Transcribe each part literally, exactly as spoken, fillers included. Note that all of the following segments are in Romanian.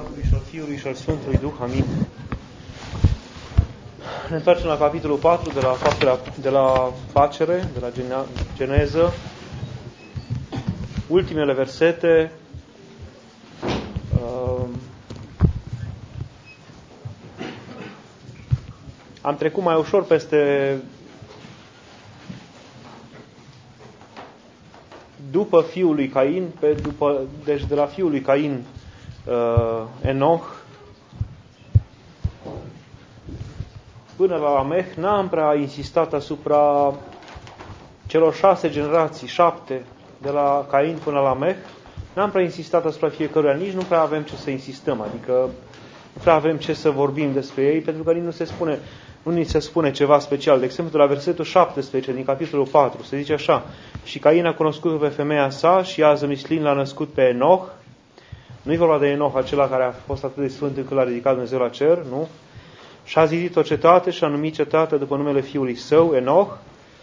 Tatălui și al Fiului și al Sfântului Duh. Amin. Ne întoarcem la capitolul patru, de la, faptele, de la facere, de la Geneză. Ultimele versete. Uh, am trecut mai ușor peste după fiul lui Cain, pe după, deci de la fiul lui Cain uh, Enoch până la Lameh, n-am prea insistat asupra celor șase generații, șapte, de la Cain până la Lameh, n-am prea insistat asupra fiecăruia, nici nu prea avem ce să insistăm, adică nu prea avem ce să vorbim despre ei, pentru că nici nu se spune, nu ni se spune ceva special. De exemplu, la versetul șaptesprezece din capitolul patru, se zice așa: și Cain a cunoscut pe femeia sa și ea, zămislin, l-a născut pe Enoch. Nu-i vorba de Enoch, acela care a fost atât de sfânt încât l-a ridicat Dumnezeu la cer, nu? Și a zidit o cetate și a numit cetatea după numele fiului său, Enoch.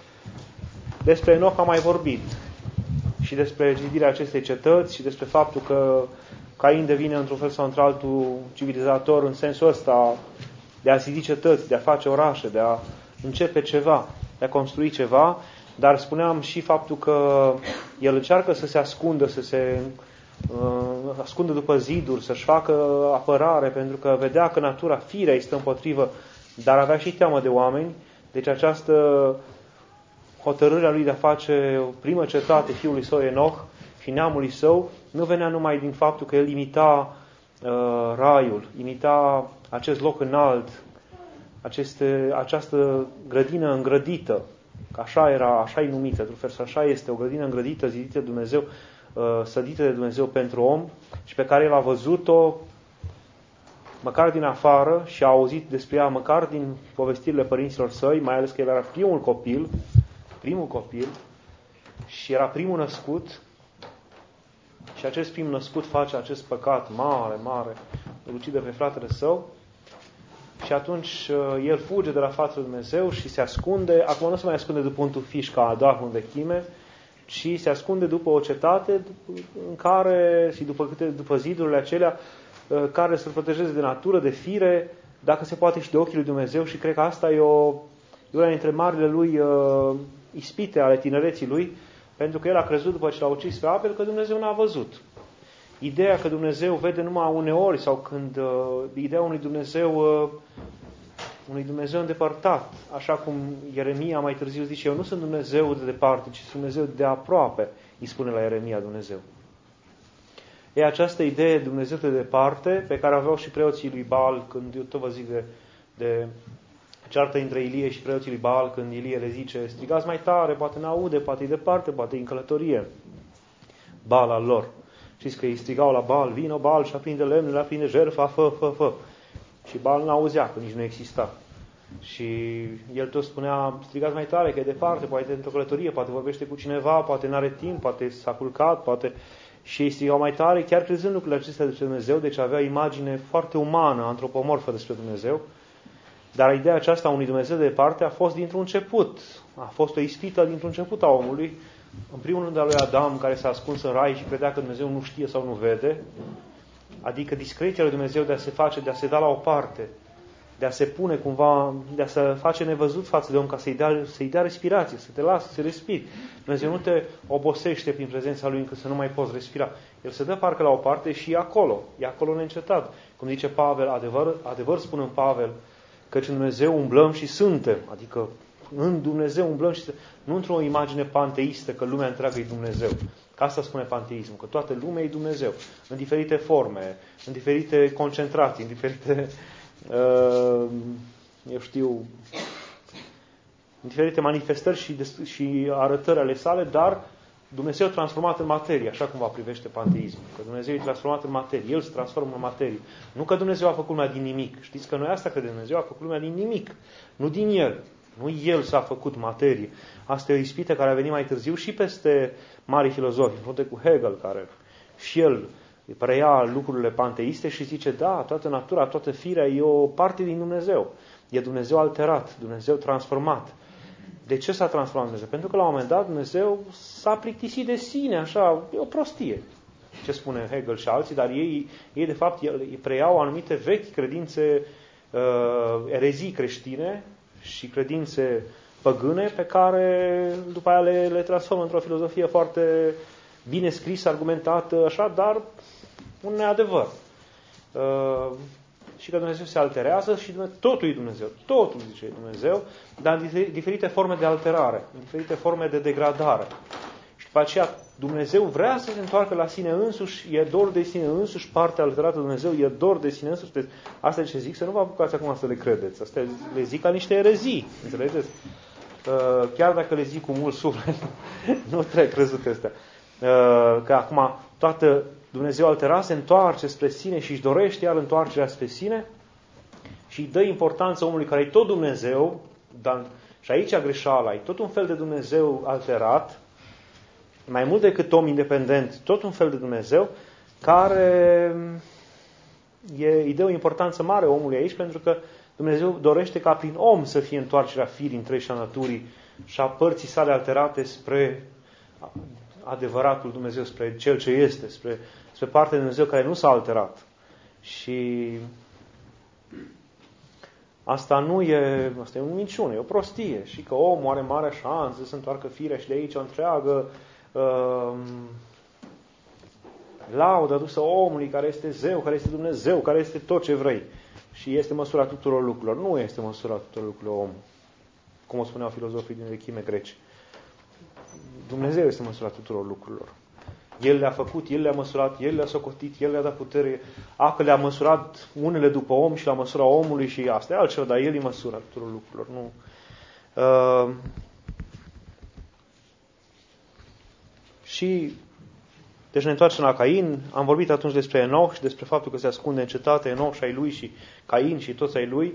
Despre Enoch am mai vorbit. Și despre zidirea acestei cetăți și despre faptul că Cain devine într-un fel sau într-altul civilizator în sensul ăsta de a zidi cetăți, de a face orașe, de a începe ceva, de a construi ceva, dar spuneam și faptul că el încearcă să se ascundă, să se uh, ascundă după ziduri, să-și facă apărare, pentru că vedea că natura, firea, îi stă împotrivă, dar avea și teamă de oameni. Deci această hotărârea lui de a face o primă cetate fiului său Enoch și neamului său nu venea numai din faptul că el imita uh, raiul, imita acest loc înalt, aceste, această grădină îngrădită, că așa era, așa e numită, așa este, o grădină îngrădită, zidită de Dumnezeu, uh, sădită de Dumnezeu pentru om și pe care el a văzut-o măcar din afară și a auzit despre ea măcar din povestirile părinților săi, mai ales că el era primul copil, primul copil și era primul născut și acest prim născut face acest păcat mare, mare, îl ucide pe fratele său și atunci el fuge de la fața lui Dumnezeu și se ascunde. Acum nu se mai ascunde după un tufiș ca Adam în vechime, ci se ascunde după o cetate în care, și după, câte, după zidurile acelea care să-l protejeze de natură, de fire, dacă se poate și de ochii lui Dumnezeu, și cred că asta e, o, e una dintre marile lui uh, ispite ale tinereții lui, pentru că el a crezut după ce l-a ucis pe Abel că Dumnezeu n-a văzut. Ideea că Dumnezeu vede numai uneori sau când uh, ideea unui Dumnezeu uh, unui Dumnezeu îndepărtat, așa cum Ieremia mai târziu zice: eu nu sunt Dumnezeu de departe, ci sunt Dumnezeu de aproape, îi spune la Ieremia Dumnezeu. E această idee de Dumnezeu de departe, pe care aveau și preoții lui Baal, când eu tot vă zic de, de ceartă între Ilie și preoții lui Baal, când Ilie le zice: strigați mai tare, poate n-aude, poate e departe, poate e în călătorie. Baal al lor. Știți că ei strigau la Baal: vină Baal și aprinde lemnele, aprinde jertfa, fă, fă, fă. Și Baal n-auzea, că nici nu exista. Și el tot spunea: strigați mai tare, că e departe, poate e într-o călătorie, poate vorbește cu cineva, poate n-are timp, poate s-a culcat, poate... Și ei strigau mai tare, chiar crezând lucrurile acestea despre Dumnezeu, deci avea imagine foarte umană, antropomorfă despre Dumnezeu. Dar ideea aceasta a unui Dumnezeu de departe a fost dintr-un început. A fost o ispită dintr-un început a omului. În primul rând al lui Adam, care s-a ascuns în rai și credea că Dumnezeu nu știe sau nu vede. Adică discreția lui Dumnezeu de a se face, de a se da la o parte, de a se pune cumva, de a se face nevăzut față de om, ca să-i dea, să-i dea respirație, să te lasă, să respiri. Dumnezeu nu te obosește prin prezența Lui încât să nu mai poți respira. El se dă parcă la o parte și e acolo, e acolo neîncetat. Cum zice Pavel, adevăr, adevăr spun în Pavel, căci în Dumnezeu umblăm și suntem, adică în Dumnezeu umblăm și suntem, nu într-o imagine panteistă că lumea întreagă e Dumnezeu. Că asta spune panteismul, că toată lumea e Dumnezeu, în diferite forme, în diferite concentrații, în diferite... eu știu, în diferite manifestări și, și arătări ale sale, dar Dumnezeu transformat în materie, așa cum va privește panteismul. Că Dumnezeu e transformat în materie, El se transformă în materie. Nu că Dumnezeu a făcut lumea din nimic. Știți că noi asta credem, Dumnezeu a făcut lumea din nimic, nu din El. Nu El s-a făcut materie. Asta e o ispită care a venit mai târziu și peste mari filozofi, în frunte cu Hegel, care și el preia lucrurile panteiste și zice: da, toată natura, toată firea e o parte din Dumnezeu. E Dumnezeu alterat, Dumnezeu transformat. De ce s-a transformat Dumnezeu? Pentru că la un moment dat Dumnezeu s-a plictisit de sine, așa, e o prostie. ce spune Hegel și alții, dar ei, ei de fapt preiau anumite vechi credințe, uh, erezii creștine și credințe păgâne pe care după aia le, le transformă într-o filozofie foarte bine scrisă, argumentată, așa, dar un neadevăr. Uh, și că Dumnezeu se alterează și totul e Dumnezeu. Totul, zice Dumnezeu, dar în diferite forme de alterare, în diferite forme de degradare. Și după aceea Dumnezeu vrea să se întoarcă la sine însuși, e dor de sine însuși, partea alterată Dumnezeu e dor de sine însuși. Asta e ce zic, să nu vă apucați acum să le credeți. Asta le zic ca niște erezii, înțelegeți? Uh, chiar dacă le zic cu mult suflet, nu trebuie crezut astea. Uh, că acum toată Dumnezeu alterat se întoarce spre sine și își dorește iar întoarcerea spre sine și îi dă importanță omului care e tot Dumnezeu, dar, și aici greșeala, e tot un fel de Dumnezeu alterat, mai mult decât om independent, tot un fel de Dumnezeu, care e, îi dă o importanță mare omului aici, pentru că Dumnezeu dorește ca prin om să fie întoarcerea firii întregi și a naturii și a părții sale alterate spre adevăratul Dumnezeu, spre Cel ce este, spre, spre partea de Dumnezeu care nu s-a alterat. Și asta nu e, asta e o minciună, e o prostie. Și că omul are mare șansă să întoarcă firea și de aici o întreagă uh, laudă adusă omului care este zeu, care este Dumnezeu, care este tot ce vrei. Și este măsura tuturor lucrurilor. Nu este măsura tuturor lucrurilor omul. Cum o spuneau filozofii din vechime greci. Dumnezeu este măsura tuturor lucrurilor. El le-a făcut, El le-a măsurat, El le-a socotit, El le-a dat putere. A, că le-a măsurat unele după om și la măsura omului și asta e altceva, dar El e măsura tuturor lucrurilor. Nu. Uh, și deci ne întoarcem la Cain. Am vorbit atunci despre Enoch și despre faptul că se ascunde în cetate Enoch și ai lui și Cain și toți ai lui.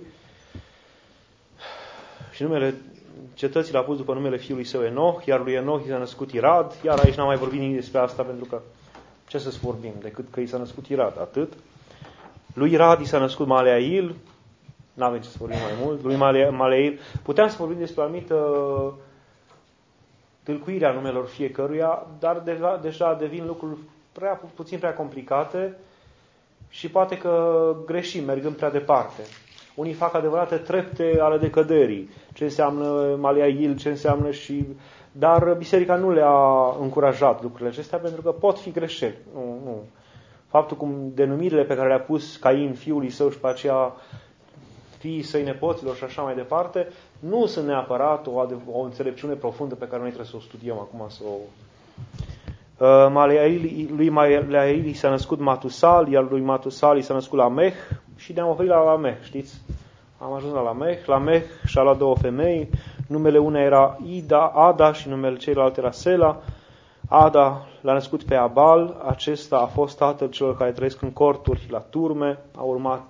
Și numele cetății l-a pus după numele fiului său Enoch, iar lui Enoch i s-a născut Irad. Iar aici n-am mai vorbit nimic despre asta, pentru că ce să vorbim, decât că i s-a născut Irad, atât. Lui Irad i s-a născut Maleail, n-avem ce să vorbim mai mult, lui Maleail. Puteam să vorbim despre o anumită tâlcuire a numelor fiecăruia, dar deja, deja devin lucruri prea, puțin prea complicate și poate că greșim, mergând prea departe. Unii fac adevărate trepte ale decăderii. Ce înseamnă Maleail, ce înseamnă și... Dar biserica nu le-a încurajat lucrurile acestea, pentru că pot fi greșeli. Nu, nu. Faptul cum denumirile pe care le-a pus Cain fiului său și pe aceea fiii săi, nepoților și așa mai departe, nu sunt neapărat o, o înțelepciune profundă pe care noi trebuie să o studiem acum. Să o... Uh, Maleail, lui Maleail i s-a născut Matusal, iar lui Matusal i s-a născut Lameh și ne-am oprit la Lameh, știți? Am ajuns la Lameh. Lameh și-a luat două femei. Numele una era Ida, Ada și numele celălalt era Sela. Ada l-a născut pe Abal. Acesta a fost tatăl celor care trăiesc în corturi la turme. A urmat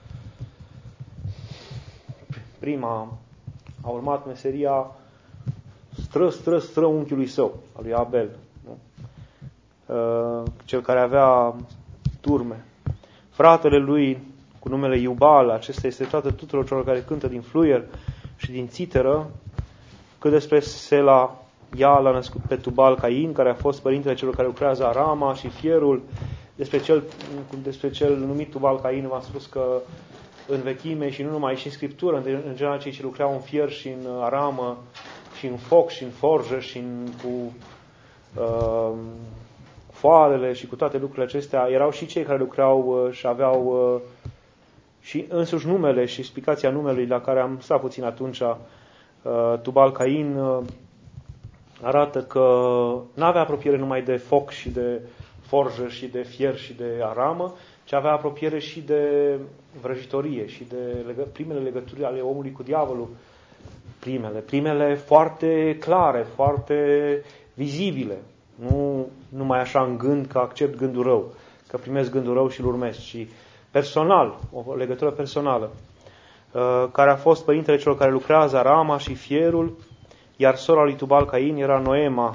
prima, a urmat meseria stră, stră, stră unchiului său, al lui Abel. Nu? Cel care avea turme. Fratele lui, cu numele Iubal, acesta este tatăl tuturor celor care cântă din fluier și din țiteră. Cât despre Sela, ea l-a născut pe Tubal Cain, care a fost părintele celor care lucrează arama și fierul. Despre cel, despre cel numit Tubal Cain v-am spus că în vechime și nu numai, și în Scriptură, în general cei ce lucreau în fier și în aramă și în foc și în forjă și în, cu uh, foarele și cu toate lucrurile acestea, erau și cei care lucrau uh, și aveau uh, și însuși numele și explicația numelui la care am stat puțin atunci, uh, Tubal Cain, uh, arată că nu avea apropiere numai de foc și de forjă și de fier și de aramă, ci avea apropiere și de vrăjitorie și de legă, primele legături ale omului cu diavolul. Primele, primele foarte clare, foarte vizibile. Nu numai așa în gând că accept gândul rău, că primesc gândul rău și îl urmez, ci personal, o legătură personală, care a fost părintele celor care lucrează arama și fierul, iar sora lui Tubal Cain era Noema.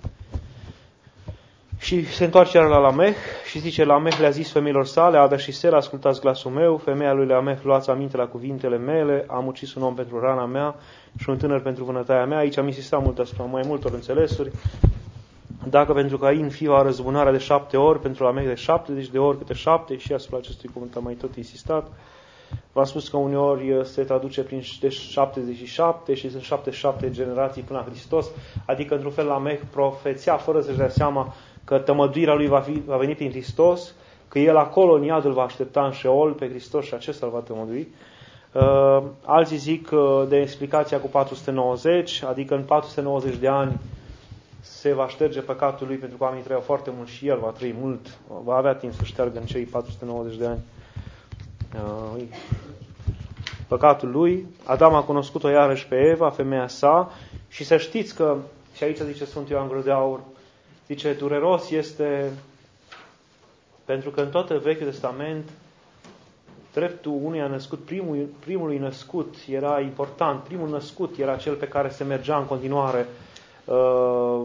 Și se întoarce iar la Lameh și zice, Lameh le-a zis femeilor sale, Ada și Sela, ascultați glasul meu, femeia lui Lameh, luați aminte la cuvintele mele, am ucis un om pentru rana mea și un tânăr pentru vânătaia mea. Aici am insistat mult asupra mai multor înțelesuri. Dacă pentru Cain fiul a răzbunarea de șapte ori, pentru Lamech de șaptezeci de ori câte șapte, și asupra acestui cuvânt am mai tot insistat. V-am spus că uneori se traduce prin șaptezeci și șapte și sunt șaptezeci și șapte generații până la Hristos, adică într-un fel Lamech profețea fără să-și dea seama că tămăduirea lui va, fi, va veni prin Hristos, că el acolo în iad îl va aștepta în Șeol pe Hristos și acesta îl va tămădui. Uh, alții zic uh, de explicația cu patru sute nouăzeci, adică în patru sute nouăzeci de ani se va șterge păcatul lui, pentru că oamenii trăiau foarte mult și el va trăi mult, va avea timp să șteargă în cei patru sute nouăzeci de ani uh, păcatul lui. Adam a cunoscut-o iarăși pe Eva, femeia sa, și să știți că, și aici zice Sfântul Ioan Gură de Aur, zice, dureros este, pentru că în tot Vechiul Testament dreptul unuia născut, primul, primului născut era important, primul născut era cel pe care se mergea în continuare uh,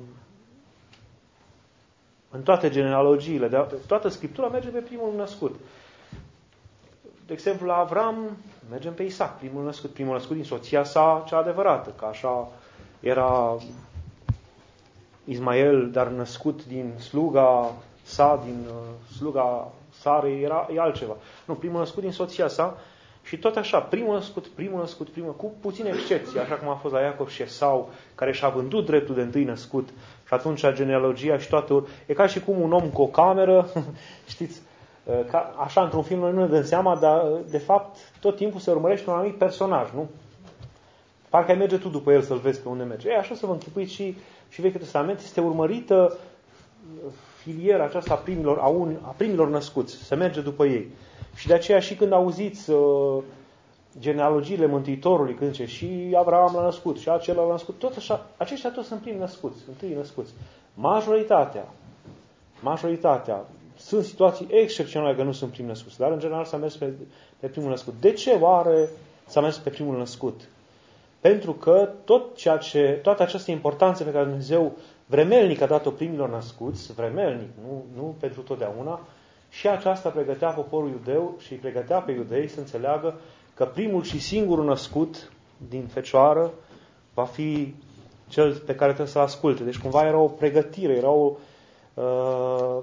în toate genealogiile, de, toată Scriptura merge pe primul născut. De exemplu, la Avram mergem pe Isaac, primul născut, primul născut din soția sa cea adevărată, că așa era Ismael, dar născut din sluga sa, din uh, sluga Sarei, era e altceva. Nu, primul născut din soția sa și tot așa, primul născut, primul născut, primul, cu puține excepții, așa cum a fost la Iacov și Esau, care și-a vândut dreptul de întâi născut și atunci genealogia și toate, e ca și cum un om cu o cameră, știți, ca, așa într-un film noi nu ne dăm seama, dar de fapt tot timpul se urmărește un anumit personaj, nu? Parcă ai merge tu după el să-l vezi pe unde merge. E, așa să vă închipuiți și, și Vechiul Testament este urmărită filiera aceasta a primilor, a, un, a primilor născuți, să merge după ei. Și de aceea și când auziți uh, genealogiile Mântuitorului, când zice și Avraam l-a născut, și acela l-a născut, tot așa, aceștia toți sunt primi născuți, întâi născuți. Majoritatea, majoritatea, sunt situații excepționale că nu sunt primi născuți, dar în general s-a mers pe, pe primul născut. De ce oare s-a mers pe primul născut? Pentru că tot ceea ce, toată această importanță pe care Dumnezeu vremelnic a dat-o primilor născuți, vremelnic, nu, nu pentru totdeauna, și aceasta pregătea poporul iudeu și îi pregătea pe iudei să înțeleagă că primul și singurul născut din fecioară va fi cel pe care trebuie să-l asculte. Deci cumva era o pregătire, era o... Uh,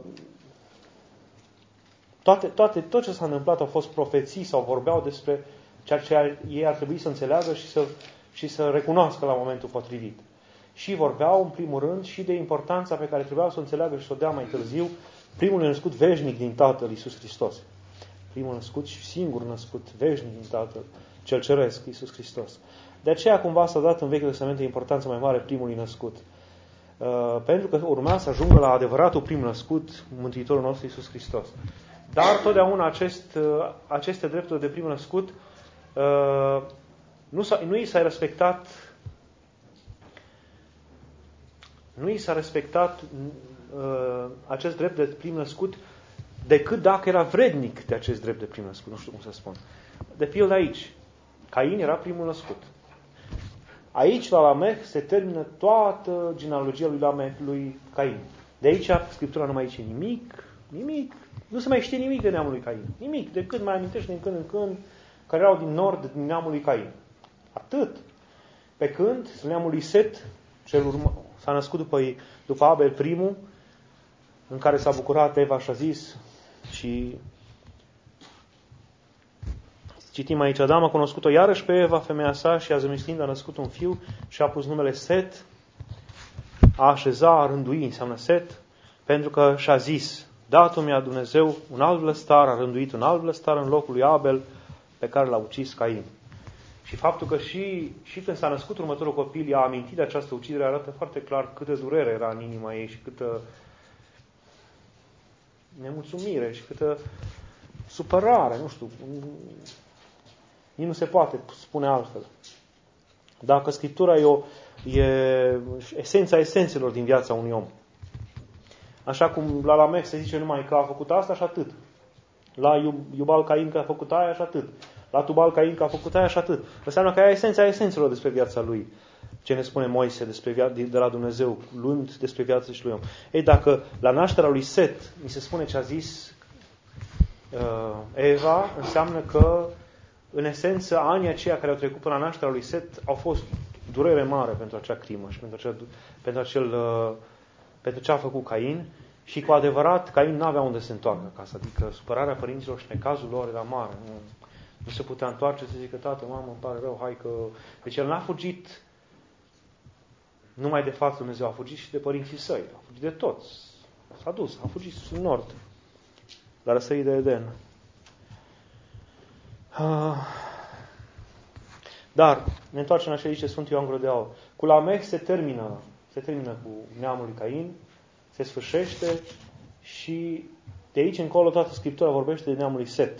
toate, toate, tot ce s-a întâmplat au fost profeții sau vorbeau despre ceea ce ei ar trebui să înțeleagă și să, și să recunoască la momentul potrivit. Și vorbeau, în primul rând, și de importanța pe care trebuiau să o înțeleagă și să o dea mai târziu primul născut veșnic din Tatăl, Iisus Hristos. Primul născut și singur născut veșnic din Tatăl, cel ceresc, Iisus Hristos. De aceea cumva s-a dat în Vechiul Testament o importanță mai mare primului născut. Uh, pentru că urma să ajungă la adevăratul prim născut, Mântuitorul nostru Iisus Hristos. Dar totdeauna acest, uh, aceste drepturi de prim născut uh, nu, s-a, nu i s-a respectat Nu i s-a respectat uh, acest drept de prim născut decât dacă era vrednic de acest drept de prim născut. Nu știu cum să spun. De pildă aici, Cain era primul născut. Aici, la Lamech, se termină toată genealogia lui Lamech, lui Cain. De aici, Scriptura nu mai zice nimic, nimic. Nu se mai știe nimic de neamul lui Cain. Nimic, decât mai amintește din când în când care erau din nord din neamul lui Cain. Atât. Pe când neamul lui Set, cel urmă, s-a născut după, după Abel primul, în care s-a bucurat Eva și a zis, și citim aici, Adam a cunoscut-o iarăși pe Eva, femeia sa, și a zămislind a născut un fiu și a pus numele Set, a așeza, a rândui, înseamnă Set, pentru că și-a zis, dat-o mi-a Dumnezeu un alt blăstar, a rânduit un alt blăstar în locul lui Abel, pe care l-a ucis Cain. Și faptul că și, și când s-a născut următorul copil, i-a amintit de această ucidere, arată foarte clar câtă durere era în inima ei și câtă nemulțumire și câtă supărare, nu știu, nici nu se poate spune altfel. Dacă Scriptura e, o, e esența esențelor din viața unui om. Așa cum la Lamech se zice numai că a făcut asta și atât. La Iubal Cain că a făcut aia și atât. La Tubal Cain că a făcut aia și atât. Înseamnă că aia e esența esențelor despre viața lui. Ce ne spune Moise despre via- de la Dumnezeu, luând despre viața și lui om. Ei, dacă la nașterea lui Set mi se spune ce a zis uh, Eva, înseamnă că în esență anii aceia care au trecut până la nașterea lui Set au fost durere mare pentru acea crimă și pentru acel, pentru acel uh, pentru ce a făcut Cain și cu adevărat Cain n-avea unde să se întoarcă acasă. Adică supărarea părinților și necazul lor era mare. Nu, nu se putea întoarce să zică, tată, mamă, îmi pare rău, hai că... Deci el n-a fugit numai de față Dumnezeu, a fugit și de părinții săi, a fugit de toți. S-a dus, a fugit în nord, la răsărit de Eden. Dar, ne întoarcem la ce zice Sfântul Ioan Gură de Aur. Cu Lameh se termină, se termină cu neamul lui Cain, se sfârșește și de aici încolo toată Scriptura vorbește de neamul lui Set.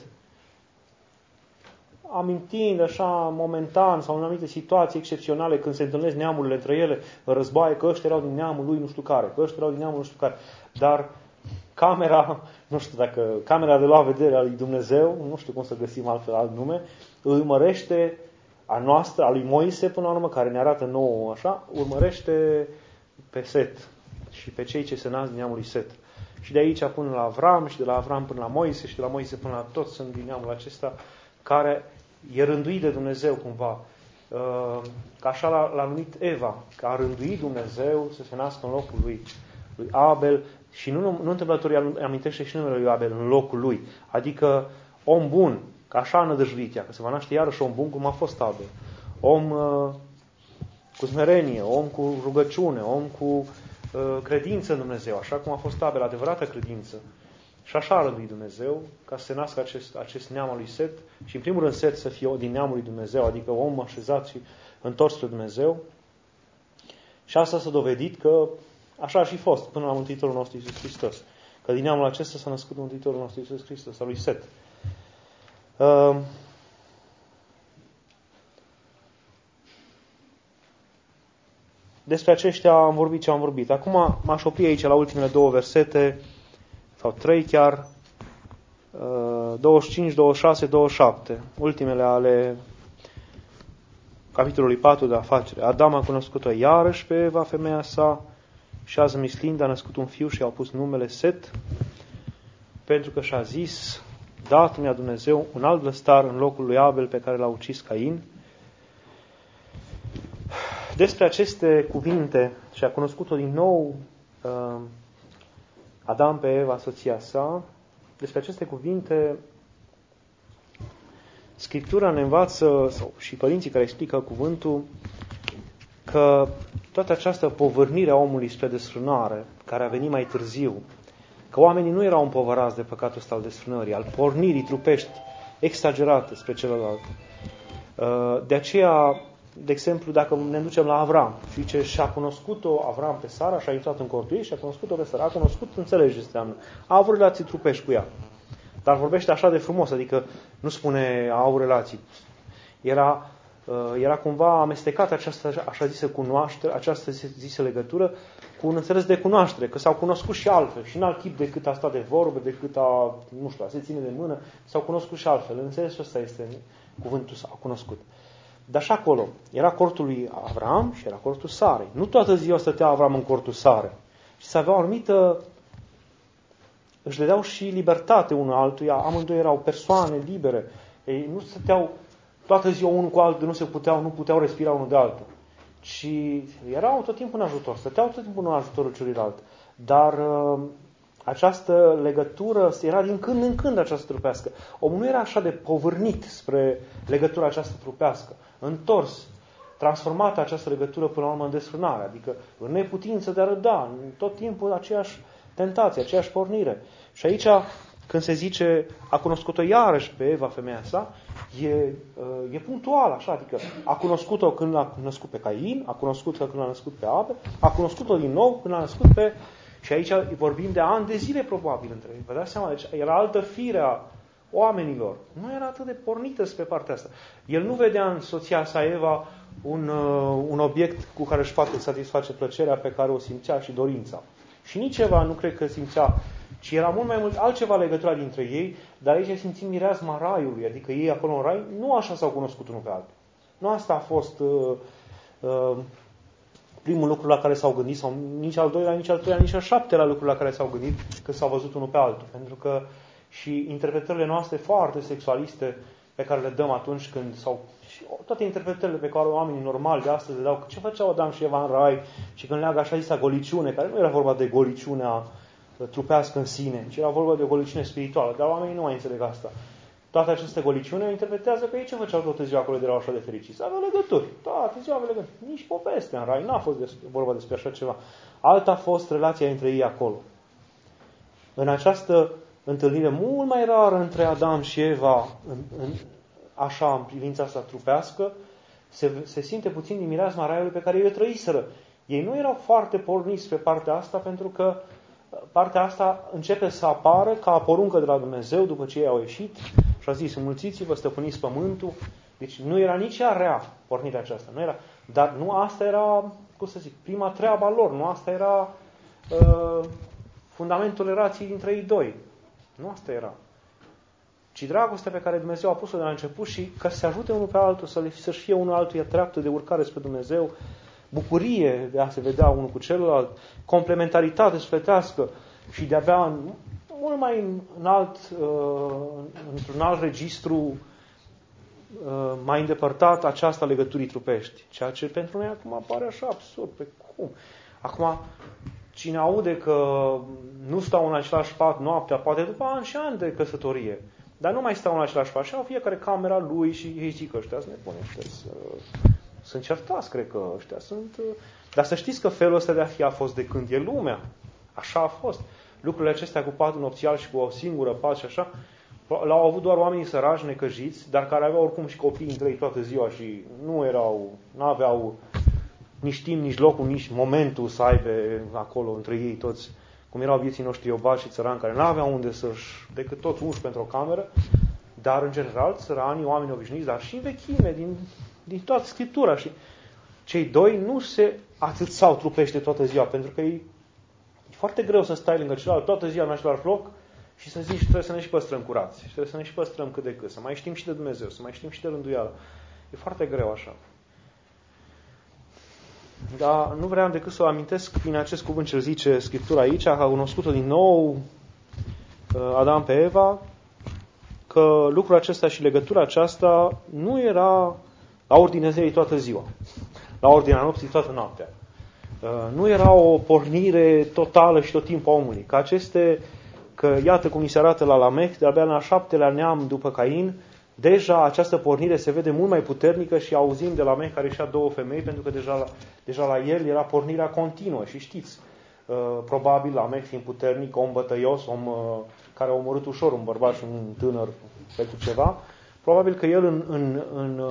Amintind așa momentan sau în anumite situații excepționale când se întâlnesc neamurile între ele, războaie, că ăștia erau din neamul lui nu știu care, că ăștia erau din neamul nu știu care. Dar camera, nu știu dacă, camera de luat vedere a lui Dumnezeu, nu știu cum să găsim altfel alt nume, îl urmărește a noastră, a lui Moise până la urmă, care ne arată nouă așa, urmărește pe Set și pe cei ce se nasc din neamul lui Set. Și de aici până la Avram și de la Avram până la Moise și de la Moise până la toți sunt din neamul acesta care e rânduit de Dumnezeu cumva. Că așa l-a, l-a numit Eva, că a rânduit Dumnezeu să se nască în locul lui, lui Abel și nu, nu întâmplător amintește și numele lui Abel în locul lui. Adică om bun, că așa a nădăjduit ea, că se va naște iarăși om bun cum a fost Abel. Om uh, cu smerenie, om cu rugăciune, om cu uh, credință în Dumnezeu, așa cum a fost Abel, adevărată credință. Și așa a rânduit Dumnezeu, ca să se nască acest, acest neam al lui Set și în primul rând Set să fie din neamul lui Dumnezeu, adică om așezat și întors spre Dumnezeu. Și asta s-a dovedit că așa a și fost până la Mântuitorul nostru Iisus Hristos. Că din neamul acesta s-a născut Mântuitorul nostru Iisus Hristos, al lui Set. Uh, Despre aceștia am vorbit ce am vorbit. Acum m-aș opri aici la ultimele două versete, sau trei chiar, douăzeci și cinci, douăzeci și șase, douăzeci și șapte, ultimele ale capitolului patru de afacere. Adam a cunoscut-o iarăși pe Eva, femeia sa, și azi mislind a născut un fiu și i-a pus numele Set, pentru că și-a zis, dat mi-a Dumnezeu un alt vlăstar în locul lui Abel pe care l-a ucis Cain. Despre aceste cuvinte și-a cunoscut-o din nou uh, Adam pe Eva, soția sa. Despre aceste cuvinte Scriptura ne învață, sau și părinții care explică cuvântul, că toată această povârnire a omului spre desfrânare, care a venit mai târziu, că oamenii nu erau împovărați de păcatul ăsta al desfrânării, al pornirii trupești exagerate spre celălalt. Uh, de aceea, de exemplu, dacă ne ducem la Avram, și ce și-a cunoscut-o Avram pe Sara, și-a intrat în cortul ei și a cunoscut-o pe Sara, a cunoscut, înțelege ce înseamnă. A avut relații trupești cu ea. Dar vorbește așa de frumos, adică nu spune a avut relații. Era, era cumva amestecată această așa zisă cunoaștere, această zisă legătură cu un înțeles de cunoaștere, că s-au cunoscut și altfel, și în alt chip decât a sta de vorbă, decât a, nu știu, a se ține de mână, s-au cunoscut și altfel. Înțelesul ăsta este cuvântul s-au cunoscut. Dar și acolo era cortul lui Avram și era cortul Sarei. Nu toată ziua stătea Avram în cortul Sarei. Și să avea o anumită, își dădeau și libertate unul altuia, amândoi erau persoane libere. Ei nu stăteau toată ziua unul cu altul, nu se puteau, nu puteau respira unul de altul. Ci erau tot timpul în ajutor, stăteau tot timpul în ajutorul celuilalt. Dar uh, această legătură era din când în când această trupească. Omul nu era așa de povârnit spre legătura aceasta trupească, întors, transformată această legătură până la urmă în desfrânare, adică în neputință de a răbda, în tot timpul aceeași tentație, aceeași pornire. Și aici, când se zice, a cunoscut-o iarăși pe Eva, femeia sa, e, e punctual, așa, adică a cunoscut-o când l-a născut pe Cain, a cunoscut-o când l-a născut pe Abel, a cunoscut-o din nou când l-a născut pe... Și aici vorbim de ani de zile probabil între ei. Vă dați seama, deci era altă fire a oamenilor. Nu era atât de pornită spre partea asta. El nu vedea în soția sa Eva un, uh, un obiect cu care își poate satisface plăcerea pe care o simțea și dorința. Și nici Eva nu cred că simțea, ci era mult mai mult altceva legătura dintre ei, dar aici simțim mireasma raiului, adică ei acolo în rai nu așa s-au cunoscut unul pe altul. Nu asta a fost uh, uh, primul lucru la care s-au gândit, sau nici al doilea, nici al treilea, nici al șaptelea lucru la care s-au gândit când s-au văzut unul pe altul. Pentru că și interpretările noastre foarte sexualiste pe care le dăm atunci când, sau și toate interpretările pe care oamenii normali de astăzi le dau, ce făceau Adam și Eva în rai și când leagă așa zisa goliciune, care nu era vorba de goliciunea trupească în sine, ci era vorba de o goliciune spirituală, dar oamenii nu mai înțeleg asta. Toată această goliciune interpretează că ei ce făceau toată ziua acolo de la așa de fericiți? Aveau legături. Toată ziua aveau legături. Nici poveste în rai. N-a fost vorba despre așa ceva. Alta a fost relația între ei acolo. În această întâlnire mult mai rară între Adam și Eva, în, în, așa, în privința asta trupească, se, se simte puțin din mireasma raiului pe care ei o trăiseră. Ei nu erau foarte porniți pe partea asta, pentru că partea asta începe să apară ca poruncă de la Dumnezeu după ce ei au ieșit și a zis, înmulțiți-vă, stăpâniți pământul. Deci nu era nici ea rea, pornirea aceasta. Nu era, dar nu asta era, cum să zic, prima treaba lor. Nu asta era uh, fundamentul relației dintre ei doi. Nu asta era. Ci dragostea pe care Dumnezeu a pus-o de la început și ca să se ajute unul pe altul, să le, să-și fie unul altuia treaptă de urcare spre Dumnezeu, bucurie de a se vedea unul cu celălalt, complementaritate sufletească și de a avea în, mult mai înalt, uh, într-un alt registru uh, mai îndepărtat această legăturii trupești. Ceea ce pentru noi acum pare așa absurd. Pe cum? Acum, cine aude că nu stau în același pat noaptea, poate după ani și ani de căsătorie, dar nu mai stau în același pat și au fiecare camera lui și ei zic că ăștia sunt nebuni, ăștia sunt certați, cred că ăștia sunt... Dar să știți că felul ăsta de a fi a fost de când e lumea. Așa a fost. Lucrurile acestea cu patul nopțial și cu o singură pat și așa, l-au avut doar oamenii săraci, necăjiți, dar care aveau oricum și copii între ei toată ziua și nu erau, nu aveau nici timp, nici locul, nici momentul să aibă acolo între ei toți, cum erau vieții noștri obași și țărani, care nu aveau unde să-și, decât toți unși pentru o cameră, dar în general țăranii, oameni obișnuiți, dar și în vechime, din, din toată Scriptura. Și cei doi nu se atâțau trupește toată ziua, pentru că e, e foarte greu să stai lângă celălalt toată ziua în același loc și să zici, trebuie să ne și păstrăm curați, și trebuie să ne și păstrăm cât de cât, să mai știm și de Dumnezeu, să mai știm și de rânduială. E foarte greu așa. Dar nu vreau decât să o amintesc prin acest cuvânt ce zice Scriptura aici, a cunoscut-o din nou Adam pe Eva, că lucrul acesta și legătura aceasta nu era la ordinea zilei toată ziua, la ordinea nopții toată noaptea. Nu era o pornire totală și tot timpul a omului. Că aceste, că iată cum mi se arată la Lamech, de-abia la șaptelea neam după Cain, deja această pornire se vede mult mai puternică și auzim de Lamech care și-a două femei, pentru că deja la, deja la el era pornirea continuă. Și știți, probabil Lamech fiind puternic, om bătăios, om care a omorât ușor un bărbat și un tânăr pentru ceva, probabil că el în, în, în,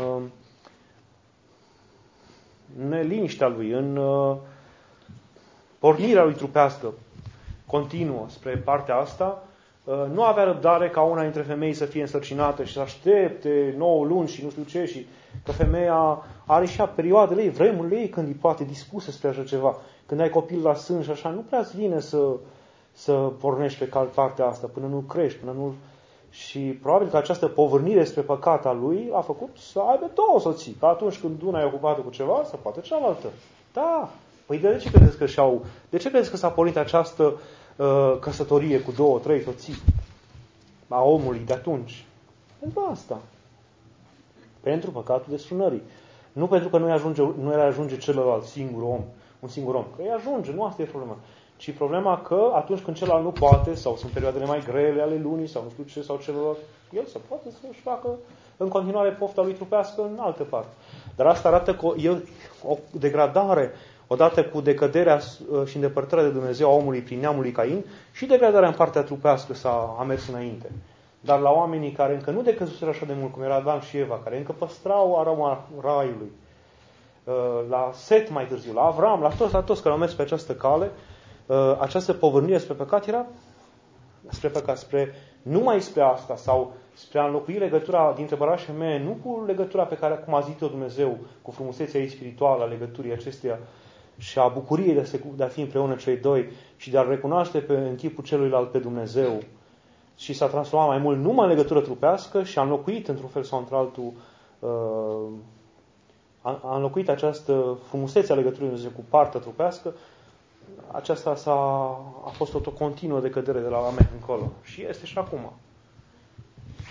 în neliniștea lui, în pornirea lui trupească continuă spre partea asta, nu avea răbdare ca una dintre femei să fie însărcinată și să aștepte nouă luni și nu știu ce, și că femeia are și perioadele ei, vremurile ei când îi poate dispusă spre așa ceva. Când ai copil la sân și așa, nu prea-ți vine să, să pornești pe partea asta până nu crești, până nu... Și probabil că această povârnire spre păcata lui a făcut să aibă două soții. Că atunci când una e ocupată cu ceva, să poate cealaltă. Da. Păi de ce credeți că și-au... De ce credeți că s-a pornit această uh, căsătorie cu două, trei soții a omului de atunci? Pentru asta. Pentru păcatul desfrânării. Nu pentru că nu ajunge, nu era ajunge celălalt singur om, un singur om. Că îi ajunge, nu asta e problema. Ci problema că atunci când celălalt nu poate, sau sunt perioadele mai grele ale lunii, sau nu știu ce, sau celălalt, el să poate să-și facă în continuare pofta lui trupească în altă parte. Dar asta arată că e o degradare, odată cu decăderea și îndepărtarea de Dumnezeu a omului prin neamul lui Cain, și degradarea în partea trupească s-a a mers înainte. Dar la oamenii care încă nu decăzuseră așa de mult, cum era Adam și Eva, care încă păstrau aroma raiului, la Set mai târziu, la Avram, la toți, la toți care au mers pe această cale, această povărnire spre păcat era spre păcat, spre, numai spre asta, sau spre a înlocui legătura dintre bărbat și femeie, nu cu legătura pe care acum a zis-o Dumnezeu, cu frumusețea ei spirituală a legăturii acesteia și a bucuriei de a, se, de a fi împreună cei doi și de a recunoaște pe, în chipul celuilalt pe Dumnezeu, și s-a transformat mai mult numai în legătură trupească și a înlocuit într-un fel sau într-altul uh, a, a înlocuit această frumusețe a legăturii Dumnezeu cu partea trupească. Aceasta s-a, a fost tot o continuă decădere de la Lamech încolo. Și este și acum.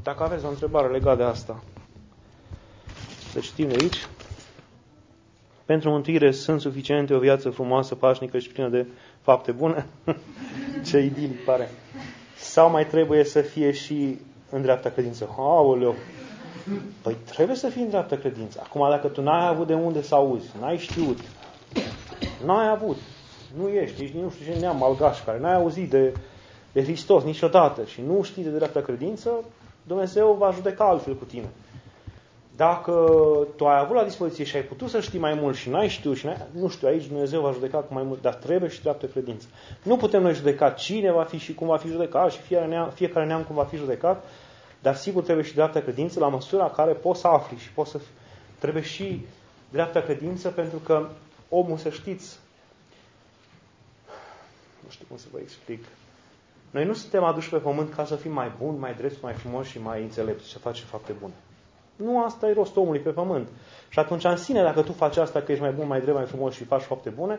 dacă aveți o întrebare legată de asta, să citim de aici. Pentru mântuire sunt suficiente o viață frumoasă, pașnică și plină de fapte bune? Ce idilic pare. Sau mai trebuie să fie și în dreapta credință? Aoleu! Păi trebuie să fii în dreapta credință. Acum, dacă tu n-ai avut de unde să auzi, n-ai știut, n-ai avut, nu ești, ești nu știu ce neam malgaș, care n-ai auzit de, de Hristos niciodată și nu știi de dreapta credință, Dumnezeu va judeca altfel cu tine. Dacă tu ai avut la dispoziție și ai putut să știi mai mult și n-ai știut și n-ai, nu știu, aici Dumnezeu va judeca cu mai mult, dar trebuie și dreaptă credință. Nu putem noi judeca cine va fi și cum va fi judecat și fiecare neam, fiecare neam cum va fi judecat, dar sigur trebuie și dreaptă credință la măsura care poți să afli și poți să trebuie și dreaptă credință, pentru că omul, să știți, nu știu cum să vă explic, noi nu suntem aduși pe pământ ca să fim mai buni, mai drepți, mai frumoși și mai înțelepți, să facem fapte bune. Nu asta e rostul omului pe pământ. Și atunci, în sine, dacă tu faci asta, că ești mai bun, mai drept, mai frumos și faci fapte bune,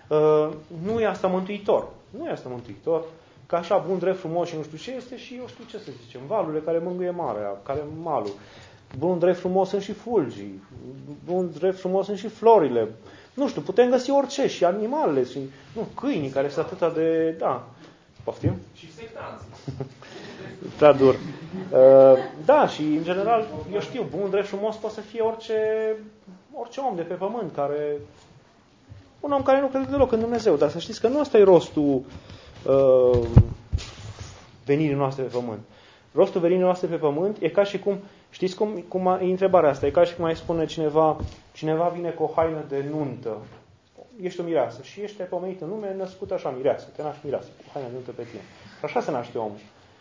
nu e asta mântuitor. Nu e asta mântuitor. Că așa bun, drept, frumos și nu știu ce este și eu știu ce să zicem. Valurile care mângâie marea, care malul. Bun, drept, frumos sunt și fulgii. Bun, drept, frumos sunt și florile. Nu știu, putem găsi orice și animalele și nu, câinii care sunt atâta de... Da. Poftim? Și sectanții. Da, dur. Uh, da, și în general, eu știu, bun, drept, frumos poate să fie orice, orice om de pe pământ, care, un om care nu crede deloc în Dumnezeu, dar să știți că nu ăsta e rostul uh, venirii noastre pe pământ. Rostul venirii noastre pe pământ e ca și cum, știți cum, cum e întrebarea asta, e ca și cum mai spune cineva, cineva vine cu o haină de nuntă, ești o mireasă și ești pomenit în lume, născut așa mireasă, te naști mireasă, cu haină de nuntă pe tine. Așa se naște omul.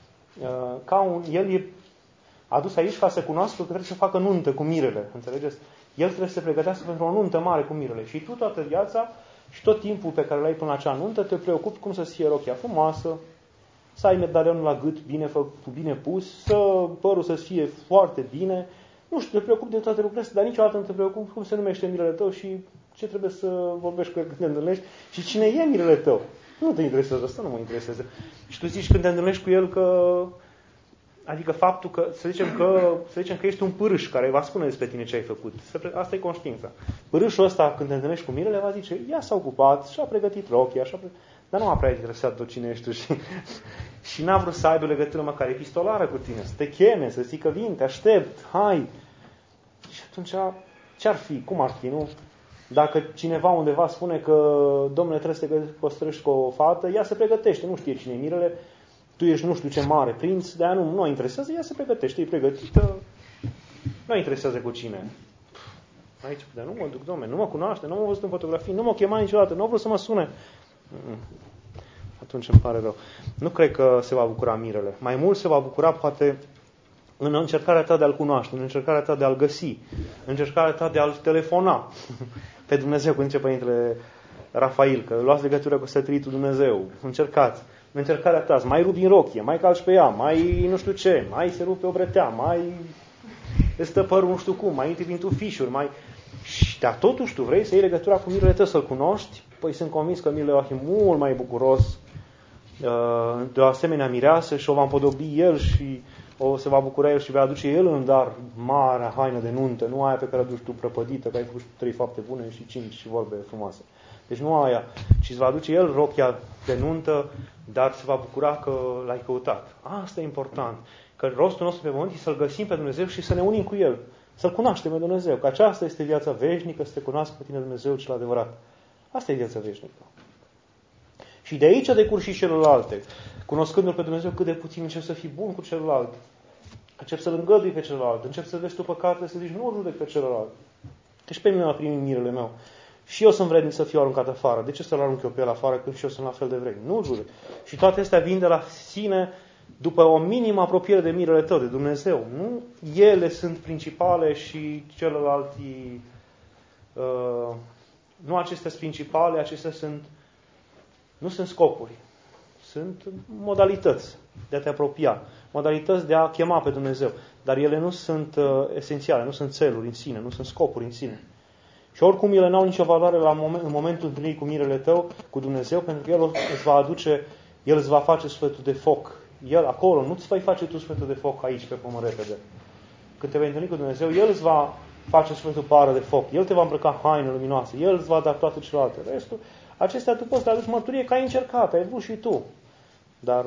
Ca un, el e adus aici ca să cunoască că trebuie să facă nuntă cu mirele, înțelegeți? El trebuie să se pregătească pentru o nuntă mare cu mirele. Și tu toată viața și tot timpul pe care l-ai până la acea nuntă te preocupi cum să fie rochia frumoasă, să ai medalionul la gât bine, fă, bine pus, să părul să fie foarte bine. Nu știu, te preocupi de toate lucrurile astea, dar niciodată nu te preocupi cum se numește mirele tău și ce trebuie să vorbești cu el când te întâlnești și cine e mirele tău. Nu te interesează, asta nu mă interesează. Și tu zici când te întâlnești cu el că, adică faptul că, să zicem că, să zicem că ești un pârâș care va spune despre tine ce ai făcut. Asta e conștiința. Pârâșul ăsta, când te întâlnești cu mirele, va zice, ea s-a ocupat, și-a pregătit rochia, și-a pre... dar nu m-a prea interesat de cine ești tu și, și n-a vrut să aibă legătură măcar epistolară cu tine, să te cheme, să zică vin, te aștept, hai. Și atunci, ce-ar fi? Cum ar fi, nu? Dacă cineva undeva spune că, domnule, trebuie să te păstrăști cu o fată, ea se pregătește, nu știe cine e mirele, tu ești nu știu ce mare prinț, de-aia nu, nu o interesează, ea se pregătește, e pregătită, nu o interesează cu cine. Aici, dar nu mă duc, domnule, nu mă cunoaște, nu m-a văzut în fotografii, nu m-a chemat niciodată, nu a vrut să mă sune. Atunci îmi pare rău. Nu cred că se va bucura mirele. Mai mult se va bucura, poate, în încercarea ta de a-L cunoaște, în încercarea ta de a-L găsi, în încercarea ta de a-L telefona pe Dumnezeu, cum zice Părintele Rafael, că luați legătură cu satelitul Dumnezeu, încercați, în încercarea ta, mai rupi în rochie, mai calci pe ea, mai nu știu ce, mai se rupe o bretea, mai îți stă părul nu știu cum, mai intri prin tu fișuri, mai... Și dar totuși tu vrei să iei legătura cu mirele tău, să-L cunoști? Păi sunt convins că mirele va fi mult mai bucuros de o asemenea mireasă și o va împodobi el și o se va bucura el și va aduce el în dar marea haină de nuntă, nu aia pe care o aduci tu prăpădită, că ai făcut trei fapte bune și cinci vorbe frumoase. Deci nu aia, ci îți va aduce el rochia de nuntă, dar se va bucura că l-ai căutat. Asta e important, că rostul nostru pe pământ e să-L găsim pe Dumnezeu și să ne unim cu El, să-L cunoaștem pe Dumnezeu, că aceasta este viața veșnică, să te cunoască pe tine Dumnezeu cel adevărat. Asta e viața veșnică. Și de aici decurg și celelalte. Cunoscându-L pe Dumnezeu cât de puțin, încep să fii bun cu celălalt. Încep să-L îngădui pe celălalt. Încep să vezi tu păcatele, să zici, nu judec pe celălalt. Că și pe mine m-a primit mirele meu. Și eu sunt vrednic să fiu aruncat afară. De ce să-L arunc eu pe el afară când și eu sunt la fel de vrednic? Nu judec. Și toate astea vin de la sine după o minimă apropiere de mirele tău, de Dumnezeu. Nu ele sunt principale și celălalt uh, nu acestea sunt principale, acestea sunt nu sunt scopuri. Sunt modalități de a te apropia, modalități de a chema pe Dumnezeu. Dar ele nu sunt uh, esențiale, nu sunt țeluri în sine, nu sunt scopuri în sine. Și oricum ele n-au nicio valoare la moment, în momentul întâlnirii cu mirele tău, cu Dumnezeu, pentru că El îți va aduce, El îți va face sufletul de foc. El acolo, nu-ți vei face tu sufletul de foc aici, pe pământ repede. Când te vei întâlni cu Dumnezeu, El îți va face sufletul pară de foc. El te va îmbrăca haine luminoase. El îți va da toate celelalte. Restul, acestea tu poți să aduci mărturie că ai încercat, ai vrut și tu. Dar,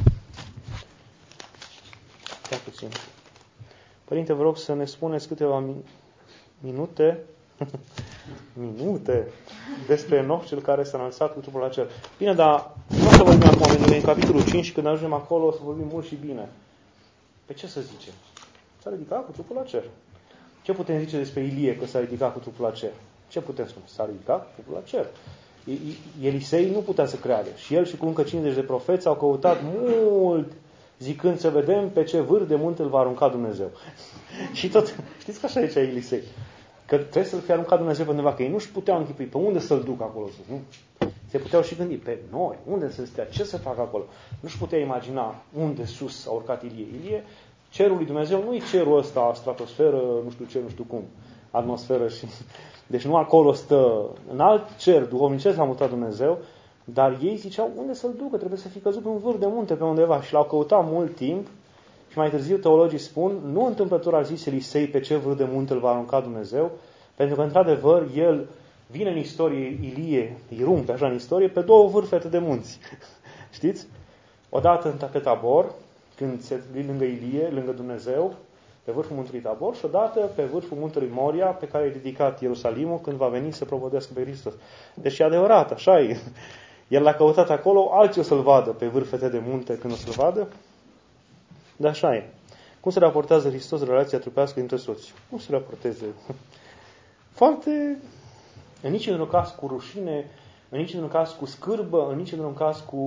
ia puțin. Părinte, vă rog să ne spuneți câteva minute, minute, despre Enoch, cel care s-a înălțat cu trupul la cer. Bine, dar nu o să vorbim acum, pentru că în capitolul cinci, când ajungem acolo, o să vorbim mult și bine. Pe ce să zicem? S-a ridicat cu trupul la cer. Ce putem zice despre Ilie că s-a ridicat cu trupul la cer? Ce putem spune? S-a ridicat cu trupul la cer. Elisei nu putea să creadă. Și el și cu încă cincizeci de profeți au căutat mult, zicând să vedem pe ce vârf de munte îl va arunca Dumnezeu. Și tot, știți că așa zicea Elisei? Că trebuie să-l fie aruncat Dumnezeu pe undeva, că ei nu-și puteau închipui pe unde să-l duc acolo sus. Nu? Se puteau și gândi pe noi, unde să stea, ce să fac acolo. Nu-și putea imagina unde sus a urcat Ilie. Ilie, cerul lui Dumnezeu nu e cerul ăsta, stratosferă, nu știu ce, nu știu cum, atmosferă și... Deci nu acolo stă, în alt cer duhovnicesc l-a mutat Dumnezeu, dar ei ziceau unde să-l ducă, trebuie să fie căzut pe un vârf de munte pe undeva și l-au căutat mult timp și mai târziu teologii spun, nu întâmplător a zis Elisei pe ce vârf de munte îl va arunca Dumnezeu, pentru că într-adevăr el vine în istorie, Ilie îi rumpe așa în istorie, pe două vârfete de munți. Știți? Odată pe Tabor, când se lângă Ilie, lângă Dumnezeu, pe vârful muntelui Tabor și odată pe vârful muntelui Moria, pe care a ridicat Ierusalimul când va veni să propovădească pe Hristos. Deci e adevărat, așa e. El l-a căutat acolo, alții o să-l vadă pe vârfete de munte când o să-l vadă. Dar așa e. Cum se raportează Hristos relația trupească dintre soți? Cum se raporteze? Foarte... În niciun caz cu rușine, în niciun caz cu scârbă, în niciun caz cu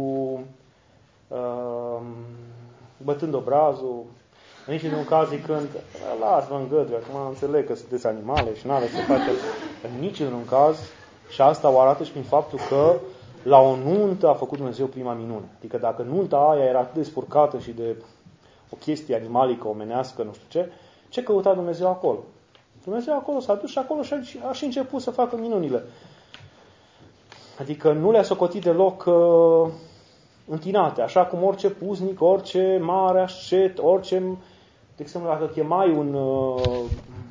uh, bătând obrazul, în niciun caz zicând, las-vă îngăduie, acum înțeleg că sunteți animale și n-aveți să faceți. În niciun caz, și asta o arată și prin faptul că la o nuntă a făcut Dumnezeu prima minune. Adică dacă nunta aia era atât de spurcată și de o chestie animalică, omenească, nu știu ce, ce căuta Dumnezeu acolo? Dumnezeu acolo s-a dus și acolo și a și început să facă minunile. Adică nu le-a socotit deloc uh, întinate, așa cum orice puznic, orice mare ascet, orice, de exemplu, dacă chemai un, uh,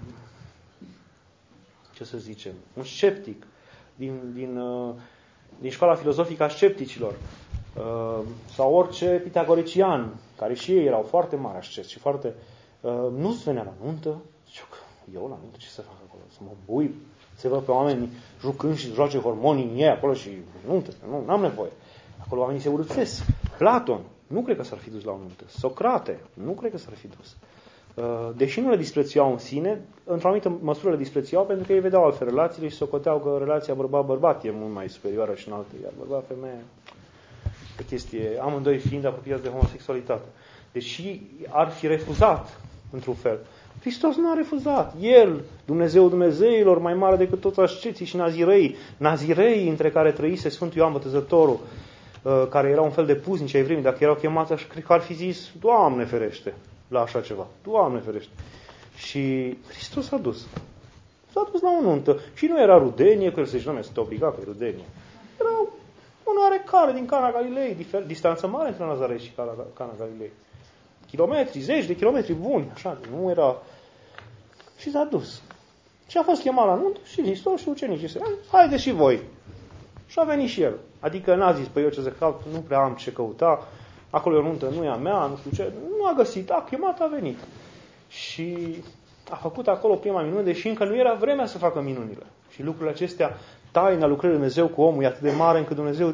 ce să zicem, un sceptic din, din, uh, din școala filozofică a scepticilor, uh, sau orice pitagorician, care și ei erau foarte mari asceți și foarte, uh, nu-ți venea la nuntă, ziceau că eu la nuntă ce să fac acolo? Să mă bui, să văd pe oameni jucând și joace hormonii în ei acolo și nuntă, nu, n-am nevoie. Acolo oamenii se urâțesc. Platon, nu cred că s-ar fi dus la o nuntă. Socrate, nu cred că s-ar fi dus. Deși nu le disprețuiau în sine, într-o anumită măsură le disprețuiau pentru că ei vedeau altfel relațiile și socoteau că relația bărbat-bărbat e mult mai superioară și înaltă, iar bărbat-femeie o chestie, amândoi fiind apropiați de homosexualitate. Deși ar fi refuzat, într-un fel, Hristos nu a refuzat. El, Dumnezeu Dumnezeilor, mai mare decât toți asceții și nazirei, nazirei între care trăise Sfântul Ioan Botezătorul, care era un fel de puznici ai vremii, dacă erau chemați, așa, cred că ar fi zis, Doamne ferește, la așa ceva. Doamne ferește. Și Hristos s-a dus. S-a dus la o nuntă. Și nu era rudenie, că se zice, sunt obligat pe rudenie. Era un oarecare din Cana Galilei, distanță mare între Nazaret și Cana Galilei. Kilometri, zeci de kilometri buni, așa, nu era... Și s-a dus. Și a fost chemat la nuntă și Hristos și ucenicii se haide și voi. Și a venit și el. Adică n-a zis, păi eu ce să caut, nu prea am ce căuta, acolo e o nuntă, nu e a mea, nu știu ce. Nu a găsit, a chemat, a venit. Și a făcut acolo prima minune, deși încă nu era vremea să facă minunile. Și lucrurile acestea, taina lucrării Dumnezeu cu omul, e atât de mare încât Dumnezeu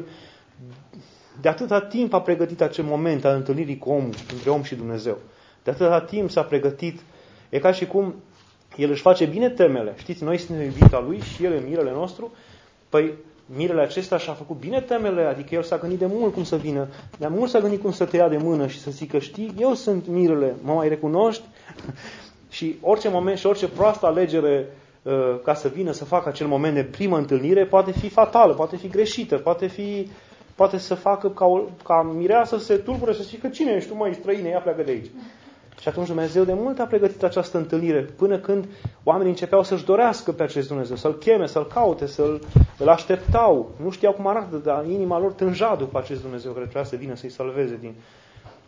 de atâta timp a pregătit acel moment al întâlnirii cu omul, între om și Dumnezeu. De atâta timp s-a pregătit. E ca și cum El își face bine temele. Știți, noi suntem iubita Lui și El e mirele nostru. Păi mirele acesta și-a făcut bine temele, adică El s-a gândit de mult cum să vină. De mult s-a gândit cum să te ia de mână și să zică, știi, eu sunt mirele, mă mai recunoști? Și orice moment și orice proastă alegere uh, ca să vină să facă acel moment de primă întâlnire poate fi fatală, poate fi greșită, poate fi... poate să facă ca, o, ca mireasă să se tulbure, să zică, cine ești tu, măi, străine, ia pleacă de aici. Și atunci Dumnezeu de mult a pregătit această întâlnire, până când oamenii începeau să-și dorească pe acest Dumnezeu, să-L cheme, să-L caute, să-L îl așteptau. Nu știau cum arată, dar inima lor tânja după acest Dumnezeu care trebuia să vină să-i salveze din...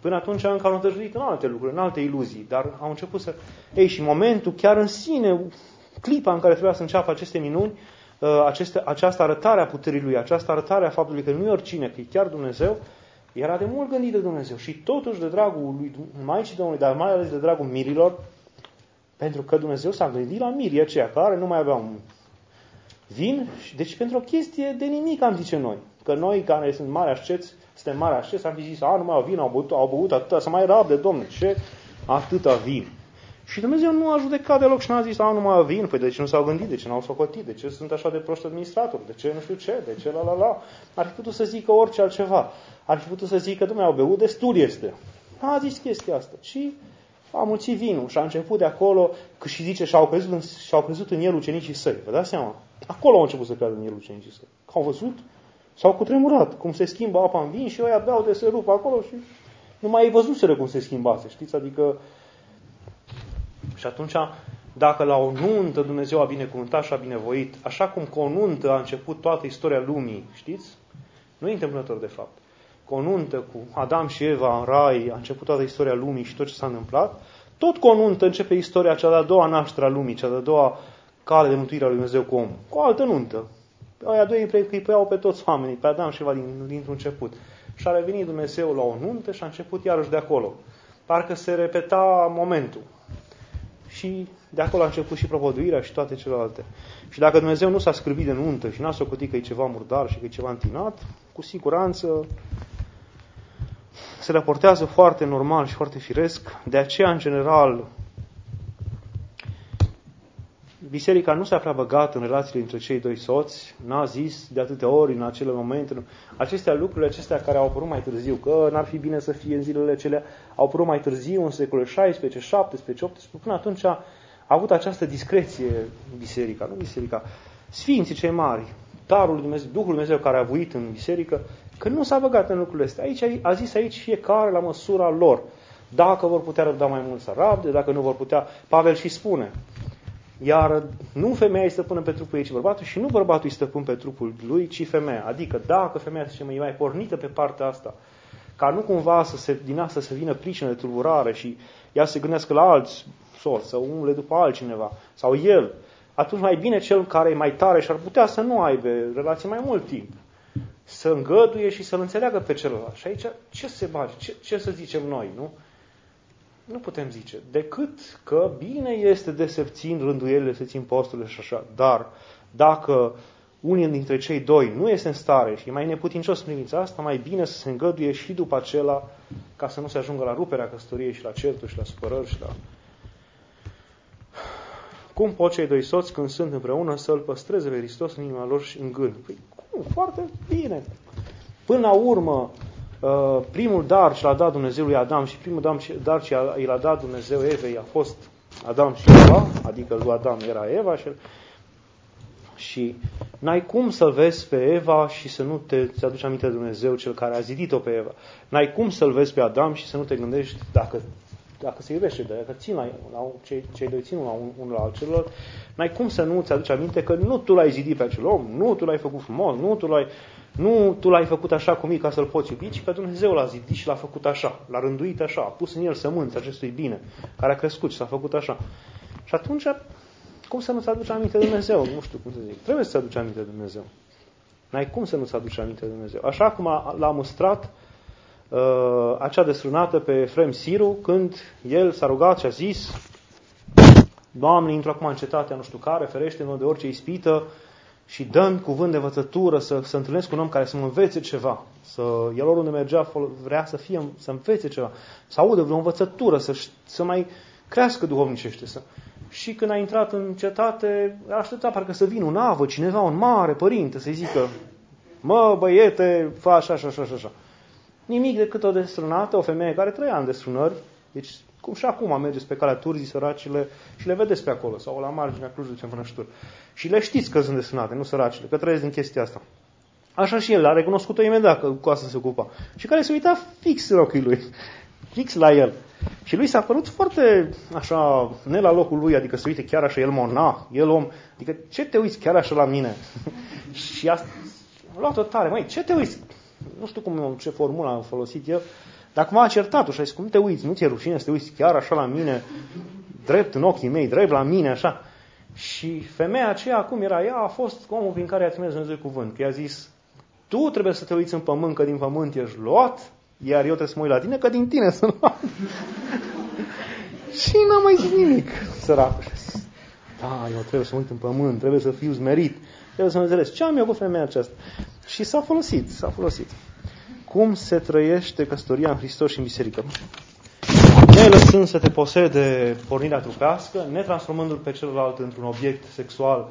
Până atunci încă au nădăjduit în alte lucruri, în alte iluzii, dar au început să... Ei, și momentul, chiar în sine, clipa în care trebuia să înceapă aceste minuni, aceste, această arătare a puterii Lui, această arătare a faptului că nu e oricine, că e chiar Dumnezeu, era de mult gândit de Dumnezeu. Și totuși de dragul lui Maicii Domnului, dar mai ales de dragul mirilor, pentru că Dumnezeu s-a gândit la mirii aceia care nu mai aveau vin, deci pentru o chestie de nimic, am zice noi. Că noi, care sunt mari asceți, suntem mari asceți, am fi zis, a, nu mai au vin, au băut, au băut atâta, să mai rabde, Domnule, ce? Atâta vin. Și Dumnezeu nu a judecat deloc și n-a zis, a, nu mai au vin, păi de ce nu s-au gândit, de ce n-au socotit, de ce sunt așa de proști administratori, de ce nu știu ce, de ce la la la. Ar fi putut să zică orice altceva. Ar fi putut să zică, Dumnezeu, au băut, destul este. N-a zis chestia asta, ci a mulțit vinul și a început de acolo, că și zice, și-au crezut în, și-au crezut în el ucenicii săi. Vă dați seama? Acolo au început să creadă în el ucenicii săi. Au văzut? S-au cutremurat, cum se schimbă apa în vin și ăia beau de se rup acolo și nu mai văzuseră cum se schimbase, știți? Adică și atunci, dacă la o nuntă Dumnezeu a binecuvântat și a binevoit, așa cum cu o nuntă a început toată istoria lumii, știți? Nu e întâmplător de fapt. Cu o nuntă cu Adam și Eva în rai a început toată istoria lumii și tot ce s-a întâmplat, tot cu o nuntă începe istoria cea de-a doua naștere a lumii, cea de-a doua cale de mântuire a lui Dumnezeu cu omul. Cu o altă nuntă. Aia doi îi păiau pe toți oamenii, pe Adam și Eva din, dintr-un început. Și a revenit Dumnezeu la o nuntă și a început iarăși de acolo. Parcă se repeta momentul. Și de acolo a început și propovăduirea și toate celelalte. Și dacă Dumnezeu nu s-a scârbit de nuntă și n-a socotit că e ceva murdar și că e ceva întinat, cu siguranță se raportează foarte normal și foarte firesc. De aceea, în general, biserica nu s-a prea băgat în relațiile între cei doi soți, n-a zis de atâtea ori în acele momente. Acestea lucrurile acestea care au apărut mai târziu, că n-ar fi bine să fie în zilele acelea, au apărut mai târziu, în secolul șaisprezece, șaptesprezece, optsprezece, până atunci a avut această discreție biserica, nu biserica, sfinții cei mari, darul lui Dumnezeu, Duhul Dumnezeu care a avuit în biserică, că nu s-a băgat în lucrurile astea. Aici a zis aici fiecare la măsura lor. Dacă vor putea răbda mai mult să rabde, dacă nu vor putea, Pavel și spune. Iar nu femeia îi stăpână pe trupul ei, ci bărbatul, și nu bărbatul îi stăpân pe trupul lui, ci femeia. Adică dacă femeia se e mai pornită pe partea asta, ca nu cumva să se, din asta să vină pricină de tulburare și ea să se gândească la alți sorți, să umble după altcineva, sau el, atunci mai bine cel care e mai tare și ar putea să nu aibă relații mai mult timp, să îngăduie și să-l înțeleagă pe celălalt. Și aici ce se bage? Ce, ce să zicem noi, nu? Nu putem zice, decât că bine este de să țin rânduielile, să țin posturile și așa, dar dacă unul dintre cei doi nu este în stare și e mai neputincios în privința asta, mai bine să se îngăduie și după acela, ca să nu se ajungă la ruperea căsătoriei și la certuri și la supărări și la... Cum pot cei doi soți, când sunt împreună, să-L păstreze pe Hristos în inima lor și în gând? Păi cum? Foarte bine. Până la urmă, primul dar ce l-a dat Dumnezeu lui Adam și primul dar ce l-a dat Dumnezeu Evei a fost Adam și Eva, adică lui Adam era Eva și, și n-ai cum să vezi pe Eva și să nu te ți aduci aminte de Dumnezeu cel care a zidit-o pe Eva. N-ai cum să-l vezi pe Adam și să nu te gândești dacă, dacă se iubește, dacă țin la, la cei, cei doi țin la un, unul la celălalt, n-ai cum să nu ți aduci aminte că nu tu l-ai zidit pe acel om, nu tu l-ai făcut frumos, nu tu l-ai Nu tu l-ai făcut așa cum e ca să-l poți iubi, ci că Dumnezeu l-a zidit și l-a făcut așa, l-a rânduit așa, a pus în el sămânța acestui bine, care a crescut și s-a făcut așa. Și atunci, cum să nu-ți aduci aminte de Dumnezeu? Nu știu cum să zic. Trebuie să-ți aduci aminte de Dumnezeu. N-ai cum să nu-ți aduci aminte de Dumnezeu. Așa cum a, l-a mustrat uh, acea desfrânată pe Efrem Siru, când el s-a rugat și a zis: Doamne, intru acum în cetatea nu știu care, ferește-mă de orice ispită, și dă-mi cuvânt de învățătură să, să întâlnesc cu un om care să mă învețe ceva. Să, el oriunde mergea vrea să fie, să învețe ceva. Să audă vreo învățătură, să, să mai crească duhovnicește. Să. Și când a intrat în cetate, a așteptat parcă să vină un avă, cineva, un mare părinte, să-i zică: mă, băiete, fă așa, așa, așa, așa. Nimic decât o destrânată, o femeie care trăia în destrânări. Deci, cum și acum mergeți pe calea Turzii, săracile, și le vedeți pe acolo, sau la marginea Clujului ce Mănășturi. Și le știți că sunt destrânate, nu săracile, că trăiesc din chestia asta. Așa și el a recunoscut-o imediat că cu asta se ocupa. Și care se uita fix în ochii lui, fix la el. Și lui s-a părut foarte așa, ne la locul lui, adică se uite chiar așa, el mona, el om, adică ce te uiți chiar așa la mine? Și asta a luat-o tare, măi, ce te uiți? Nu știu cum, ce formulă am folosit eu, Dacă m-a certat-o și a zis, cum te uiți? Nu ți-e rușine să te uiți chiar așa la mine, drept în ochii mei, drept la mine, așa. Și femeia aceea, cum era ea, a fost omul prin care a trimis Dumnezeu cuvânt. Că i-a zis, tu trebuie să te uiți în pământ, că din pământ ești luat, iar eu trebuie să mă uit la tine, că din tine sunt luat. Și n-a mai zis nimic, săracul. Și a zis, da, eu trebuie să mă uit în pământ, trebuie să fiu zmerit, trebuie să mă înțeles. Ce am eu cu femeia aceasta? Și s-a folosit, s-a folosit. Cum se trăiește căsătoria în Hristos și în biserică? Ne lăsând să te posede pornirea trupească, ne transformându-l pe celălalt într-un obiect sexual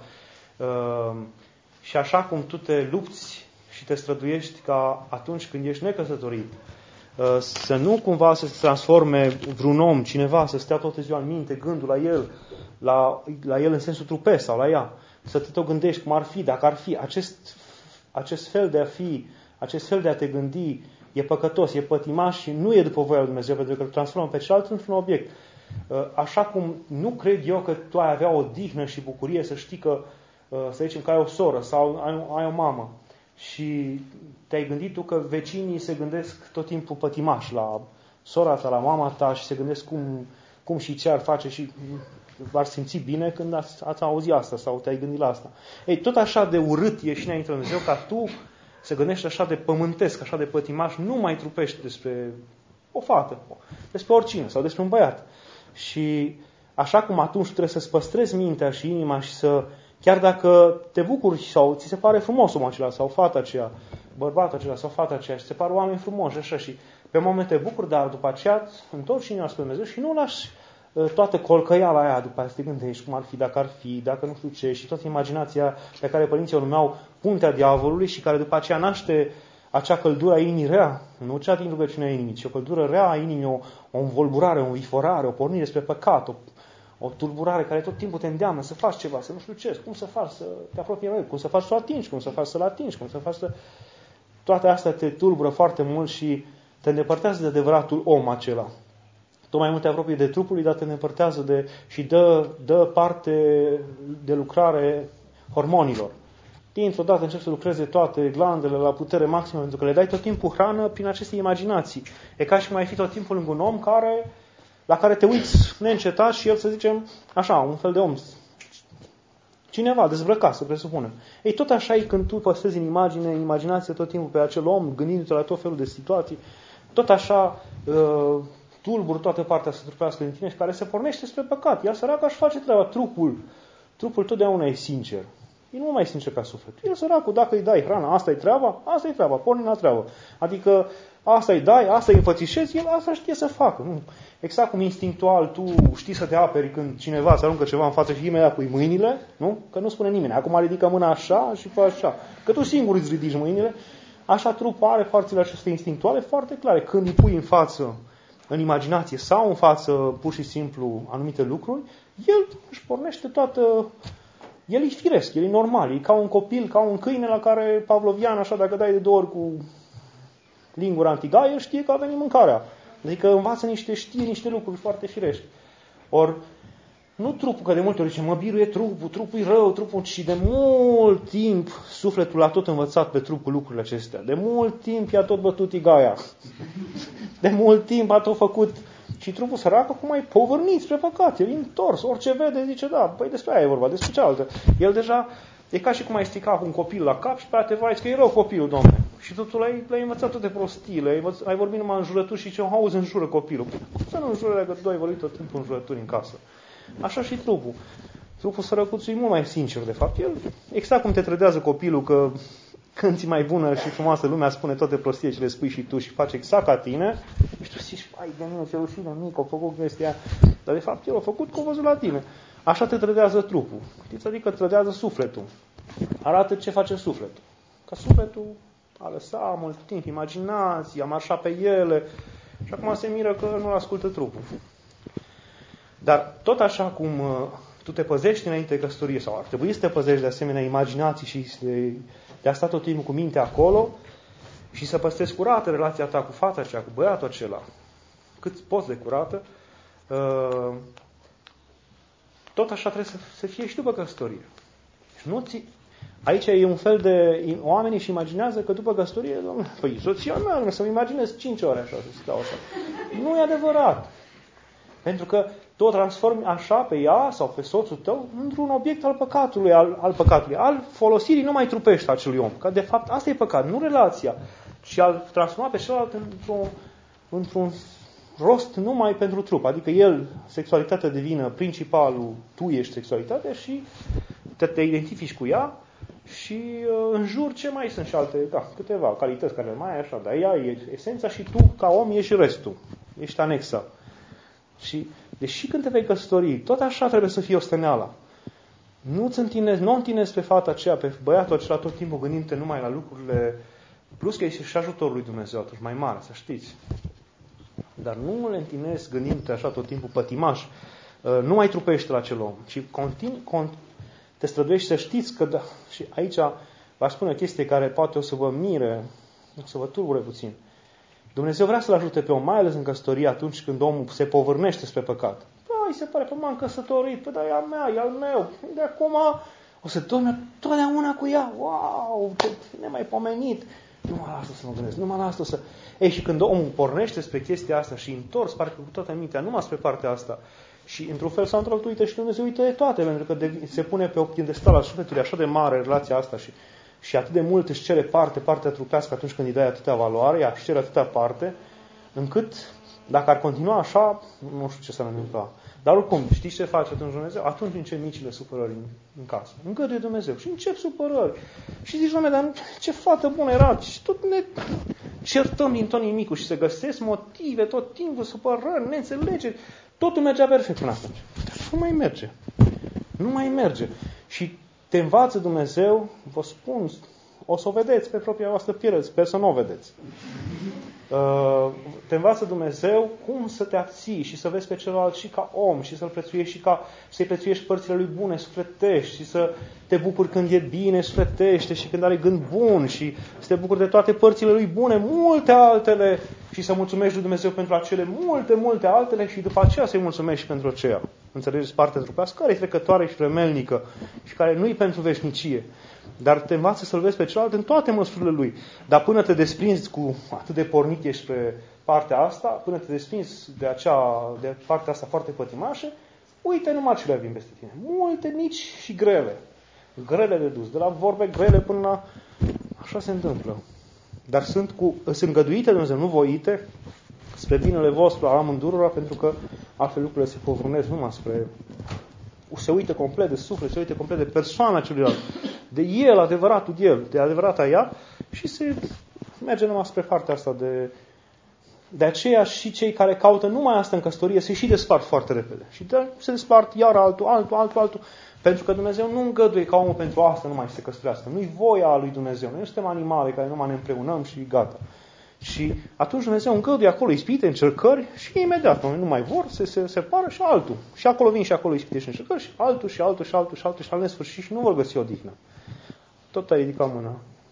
și așa cum tu te lupți și te străduiești ca atunci când ești necăsătorit, să nu cumva să se transforme vreun om, cineva, să stea toată ziua în minte, gândul la el, la, la el în sensul trupesc sau la ea, să te tot gândești cum ar fi, dacă ar fi, acest, acest fel de a fi, acest fel de a te gândi e păcătos, e pătimaș și nu e după voia lui Dumnezeu, pentru că îl transformă pe celălalt într-un obiect. Așa cum nu cred eu că tu ai avea o dihnă și bucurie să știi că, să zicem, că ai o soră sau ai, ai o mamă și te-ai gândit tu că vecinii se gândesc tot timpul pătimaș la sora ta, la mama ta și se gândesc cum, cum și ce ar face și v-ar simți bine când ați, ați auzit asta sau te-ai gândit la asta. Ei, tot așa de urât e și înainte Dumnezeu ca tu să gândești așa de pământesc, așa de pătimaș, nu mai trupești despre o fată, despre oricine sau despre un băiat. Și așa cum atunci trebuie să-ți păstrezi mintea și inima și să, chiar dacă te bucuri sau ți se pare frumos omul acela sau fata aceea, bărbatul acela sau fata aceea și se par oameni frumoși așa și pe moment te bucuri, dar după aceea întorci inima spre Dumnezeu și nu lași toată colcăiala aia după aia să te gândești cum ar fi, dacă ar fi, dacă nu știu ce și toată imaginația pe care părinții o numeau puntea diavolului și care după aceea naște acea căldură a inimii rea, nu cea din rugăciunea inimii, ci o căldură rea a inimii, o, o învolburare, o înviforare, o pornire spre păcat, o, o tulburare care tot timpul te îndeamnă să faci ceva, să nu știu ce, cum să faci să te apropii mai, cum să faci să o atingi, cum să faci să-l atingi, cum să faci să... Toate astea te tulbură foarte mult și te îndepărtează de adevăratul om acela. Tot mai mult te apropii de trupul lui, dar te îndepărtează de, și dă, dă parte de lucrare hormonilor. Dintr-o dată încep să lucreze toate glandele la putere maximă, pentru că le dai tot timpul hrană prin aceste imaginații. E ca și cum ai fi tot timpul lângă un om care, la care te uiți neîncetat și el, să zicem, așa, un fel de om. Cineva dezbrăcat, să presupunem. Ei, tot așa e când tu păstrezi în imagine, în imaginație tot timpul pe acel om, gândindu-te la tot felul de situații, tot așa uh, tulburi toată partea să trupească din tine și care se pornește spre păcat. Iar săracul își face treaba. Trupul, trupul totdeauna e sincer. E nu mai sincer ca sufletul. El săracul, dacă îi dai hrana, asta e treaba, asta e treaba, porni la treabă. Adică asta îi dai, asta îi înfățișezi, el asta știe să facă. Nu. Exact cum instinctual tu știi să te aperi când cineva îți aruncă ceva în față și imediat pui mâinile, nu? Că nu spune nimeni. Acum ridică mâna așa și fă așa. Că tu singur îți ridici mâinile. Așa trupul are forțele acestea instinctuale foarte clare. Când îi pui în față, în imaginație sau în față pur și simplu anumite lucruri, el își pornește toată... El e firesc, el e normal, e ca un copil, ca un câine la care pavlovian, așa, dacă dai de două ori cu lingura antigaie, el știe că a venit mâncarea. Adică învață niște, știe niște lucruri foarte firești. Ori, nu trupul, că de multe ori zice, mă biruie trupul, trupul e rău, trupul, și de mult timp sufletul a tot învățat pe trupul lucrurile acestea. De mult timp i-a tot bătut igaia. De mult timp a tot făcut... Și trupul sărac acum e povărnit spre păcat, el e întors, orice vede zice, da, păi despre aia e vorba, despre cealaltă. El deja, e ca și cum ai stica un copil la cap și pe aia te vai că e rău copilul, domne. Și tu l-ai, l-ai învățat toate prostiile, ai, învăț, ai vorbit numai în jurături și ce auzi în jură copilul. Cum să nu în jură, că tu ai vorbit tot timpul în jurături în casă. Așa și trupul. Trupul sărăcuțul e mult mai sincer, de fapt. El, exact cum te trădează copilul că când ți mai bună și frumoasă lumea spune toate prostie ce le spui și tu și face exact ca tine, și tu zici, ai de mine, ce rușine mică, a făcut chestia, dar de fapt el a făcut că a văzut la tine. Așa te trădează trupul. Știți? Adică trădează sufletul. Arată ce face sufletul. Că sufletul a lăsat mult timp imaginații, a marșat pe ele și acum se miră că nu ascultă trupul. Dar tot așa cum tu te păzești înainte de căsătorie, sau ar trebui să te păzești de asemenea imaginații și de, de a sta tot timpul cu mintea acolo și să păstrezi curată relația ta cu fata aceea, cu băiatul acela, cât poți de curată, tot așa trebuie să, să fie și după căsătorie. Și nu, ți, Aici e un fel de... Oamenii își imaginează că după căsătorie, domnule, păi soția mea, să-mi imaginez cinci ore așa, să stau așa. Nu e adevărat. Pentru că tu o transformi așa pe ea sau pe soțul tău într-un obiect al păcatului, al, al păcatului, al folosirii numai trupești acelui om. Că de fapt asta e păcat, nu relația, ci al transforma pe celălalt într-un, într-un rost numai pentru trup. Adică el, sexualitatea devină principalul, tu ești sexualitatea și te, te identifici cu ea și uh, în jur ce mai sunt și alte, da, câteva calități care mai ai așa, dar ea e esența și tu ca om ești restul, ești anexa. Și deși când te vei căsători, tot așa trebuie să fie osteneala. Nu-ți întinezi, nu întinezi pe fata aceea, pe băiatul acela tot timpul gândindu-te numai la lucrurile, plus că este și ajutorul lui Dumnezeu atunci mai mare, să știți. Dar nu le întinezi gândindu-te așa tot timpul pătimaș. Nu mai trupești la acel om, ci continui, continui, te străduiești să știți că, da, și aici v-aș spune o chestie care poate o să vă mire, o să vă tulbure puțin. Dumnezeu vrea să-l ajute pe om, mai ales în căsătorie, atunci când omul se povârnește spre păcat. Păi, se pare, păi m-am căsătorit, păi, dar e a mea, e al meu, de acum o să dorme totdeauna cu ea, wow, ce nemaipomenit. Nu mă lasă să mă gândesc, nu mă lasă să... Ei, și când omul pornește spre chestia asta și întors, parcă cu toată mintea, numai spre partea asta, și într-un fel sau într-altul uită și Dumnezeu uită de toate, pentru că de, se pune pe o piedestal al sufletului așa de mare relația asta și, și atât de mult își cere parte, partea trupească atunci când îi dai atâtea valoare, ea își cere atâtea parte, încât dacă ar continua așa, nu știu ce s-ar întâmpla. Dar oricum, știți ce face atunci Dumnezeu? Atunci încep micile supărări în, în casă. Îngăduie Dumnezeu. Și încep supărări. Și zici, Doamne, dar ce fată bună era. Și tot ne certăm din tot nimicul și se găsesc motive tot timpul, supărări, neînțelegeri. Totul mergea perfect până atunci. Dar nu mai merge. Nu mai merge. Și te învață Dumnezeu, vă spun, o să o vedeți pe propria voastră piele, sper să nu o vedeți. Te învață Dumnezeu cum să te abții și să vezi pe celălalt și ca om și să-l prețuiești și ca să-i prețuiești părțile lui bune, sufletești și să te bucuri când e bine, sufletește și când are gând bun și să te bucuri de toate părțile lui bune, multe altele și să mulțumești lui Dumnezeu pentru acele multe, multe altele și după aceea să-i mulțumești pentru aceea. Înțelegeți partea trupească care e trecătoare și vremelnică și care nu e pentru veșnicie. Dar te învață să-l vezi pe celălalt în toate măsurile lui. Dar până te desprinzi cu atât de pornit ești pe partea asta, până te desprinzi de, acea, de partea asta foarte pătimașă, uite numai ce le vin peste tine. Multe mici și grele. Grele de dus. De la vorbe grele până la... Așa se întâmplă. Dar sunt, cu, sunt îngăduite, Dumnezeu, nu voite, spre binele vostru al amândurora, pentru că altfel lucrurile se povărnesc numai spre... Se uită complet de suflet, se uită complet de persoana celuilalt, de el, adevăratul el, de adevărata ea și se merge numai spre partea asta de... De aceea și cei care caută numai asta în căsătorie se și despart foarte repede. Și de, se despart iar altul, altul, altul, altul. Pentru că Dumnezeu nu îngăduie ca omul pentru asta numai să se căsătorească. Nu-i voia lui Dumnezeu. Noi nu suntem animale care numai ne împreunăm și gata. Și atunci Dumnezeu îngăduie acolo ispite, încercări și imediat, nu mai vor, se, se separă și altul. Și acolo vin și acolo ispite și încercări și altul și altul și altul și altul și al nesfârșit și nu vor găsi odihnă. Tot ai ridicat mâna.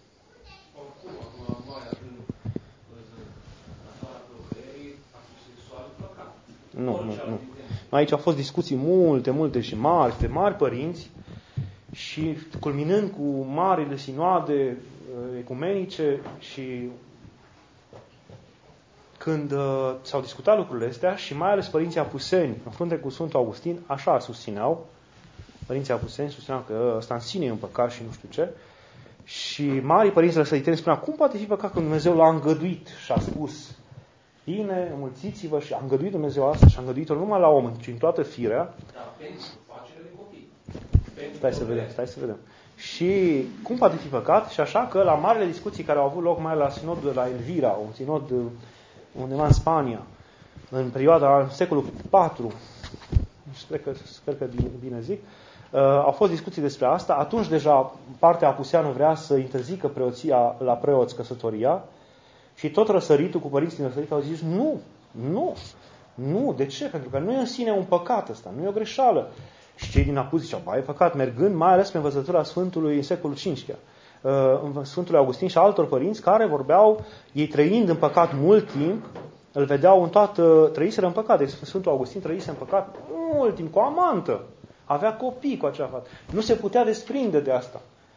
Nu, nu, nu. Aici au fost discuții multe, multe și mari, de mari părinți și culminând cu marile sinoade ecumenice și când uh, s-au discutat lucrurile astea și mai ales părinții apuseni, în frunte cu Sfântul Augustin, așa susțineau, părinții apuseni susțineau că ăsta în sine e un păcat și nu știu ce, și marii părinți răsăriteni spuneau, cum poate fi păcat când Dumnezeu l-a îngăduit și a spus, bine, înmulțiți-vă și a îngăduit Dumnezeu asta și a îngăduit-o numai la om, ci în toată firea. Da, pentru facere de copii. Stai să vedem, stai să vedem. Și cum poate fi păcat? Și așa că la marile discuții care au avut loc mai la sinodul de la Elvira, un sinod undeva în Spania, în perioada în secolul patru, sper că, sper că bine zic, uh, au fost discuții despre asta. Atunci deja partea apuseană vrea să interzică preoția la preoți căsătoria și tot răsăritul cu părinții din răsărit au zis nu, nu, nu. De ce? Pentru că nu e în sine un păcat ăsta, nu e o greșeală. Și cei din apus ziceau, ba, e păcat, mergând mai ales pe învățătura Sfântului în secolul cinci chiar. Sfântului Augustin și altor părinți care vorbeau, ei trăind în păcat mult timp, îl vedeau în toată, trăiseră în păcat. Deci Sfântul Augustin trăise în păcat mult timp, cu o amantă. Avea copii cu acea fată. Nu se putea desprinde de asta.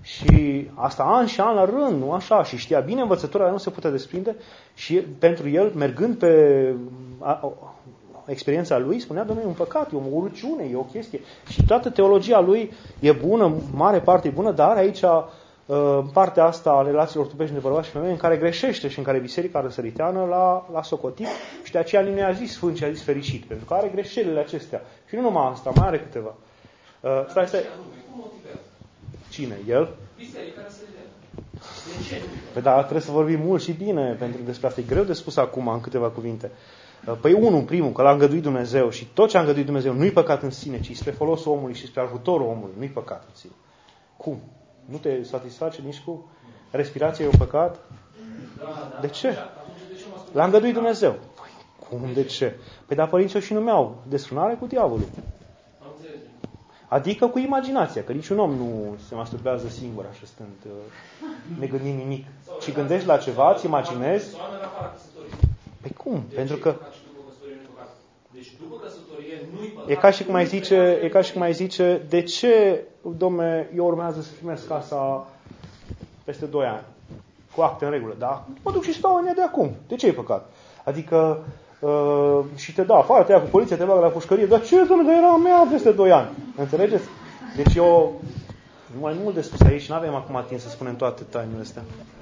Și asta an și an la rând, nu așa. Și știa bine învățătura, nu se putea desprinde. Și pentru el, mergând pe a, a, experiența lui, spunea, Dom'le, e un păcat, e o urăciune, e o chestie. Și toată teologia lui e bună, mare parte e bună, dar are aici partea asta a relațiilor trupești între bărbați și femei în care greșește și în care biserica răsăriteană l-a, l-a socotit și de aceea nu i-a zis sfânt și a zis fericit, pentru că are greșelile acestea. Și nu numai asta, mai are câteva. Uh, stai, stai. Cine? El? Biserica răsăriteană. De ce? Păi da, trebuie să vorbim mult și bine pentru despre asta. E greu de spus acum în câteva cuvinte. Uh, păi unul, primul, că l-a îngăduit Dumnezeu și tot ce a îngăduit Dumnezeu nu-i păcat în sine, ci spre folosul omului și spre ajutorul omului. Nu-i păcat în sine. Cum? Nu te satisface nici cu respirația, e un păcat? De ce? L-a îngăduit Dumnezeu. Păi, cum, de ce? Păi da, părinții o și numeau desfrânare cu diavolul. Adică cu imaginația, că niciun om nu se masturbează singur, așa stând, negândind nimic. Și gândești la ceva, îți imaginezi. Păi cum? Pentru că Deci după căsătorie nu-i păcat. E ca și cum ai zice, e ca și cum ai zice, de ce, dom'le, eu urmează să primesc casa peste doi ani, cu acte în regulă, da? Mă duc și stau în ea de acum. De ce e păcat? Adică, uh, și te dau afară, te ia cu poliția, te bagă la pușcărie, dar ce, dom'le, dar era a mea peste doi ani. Înțelegeți? Deci eu, mai mult de spus aici, și nu avem acum timp să spunem toate tainele astea.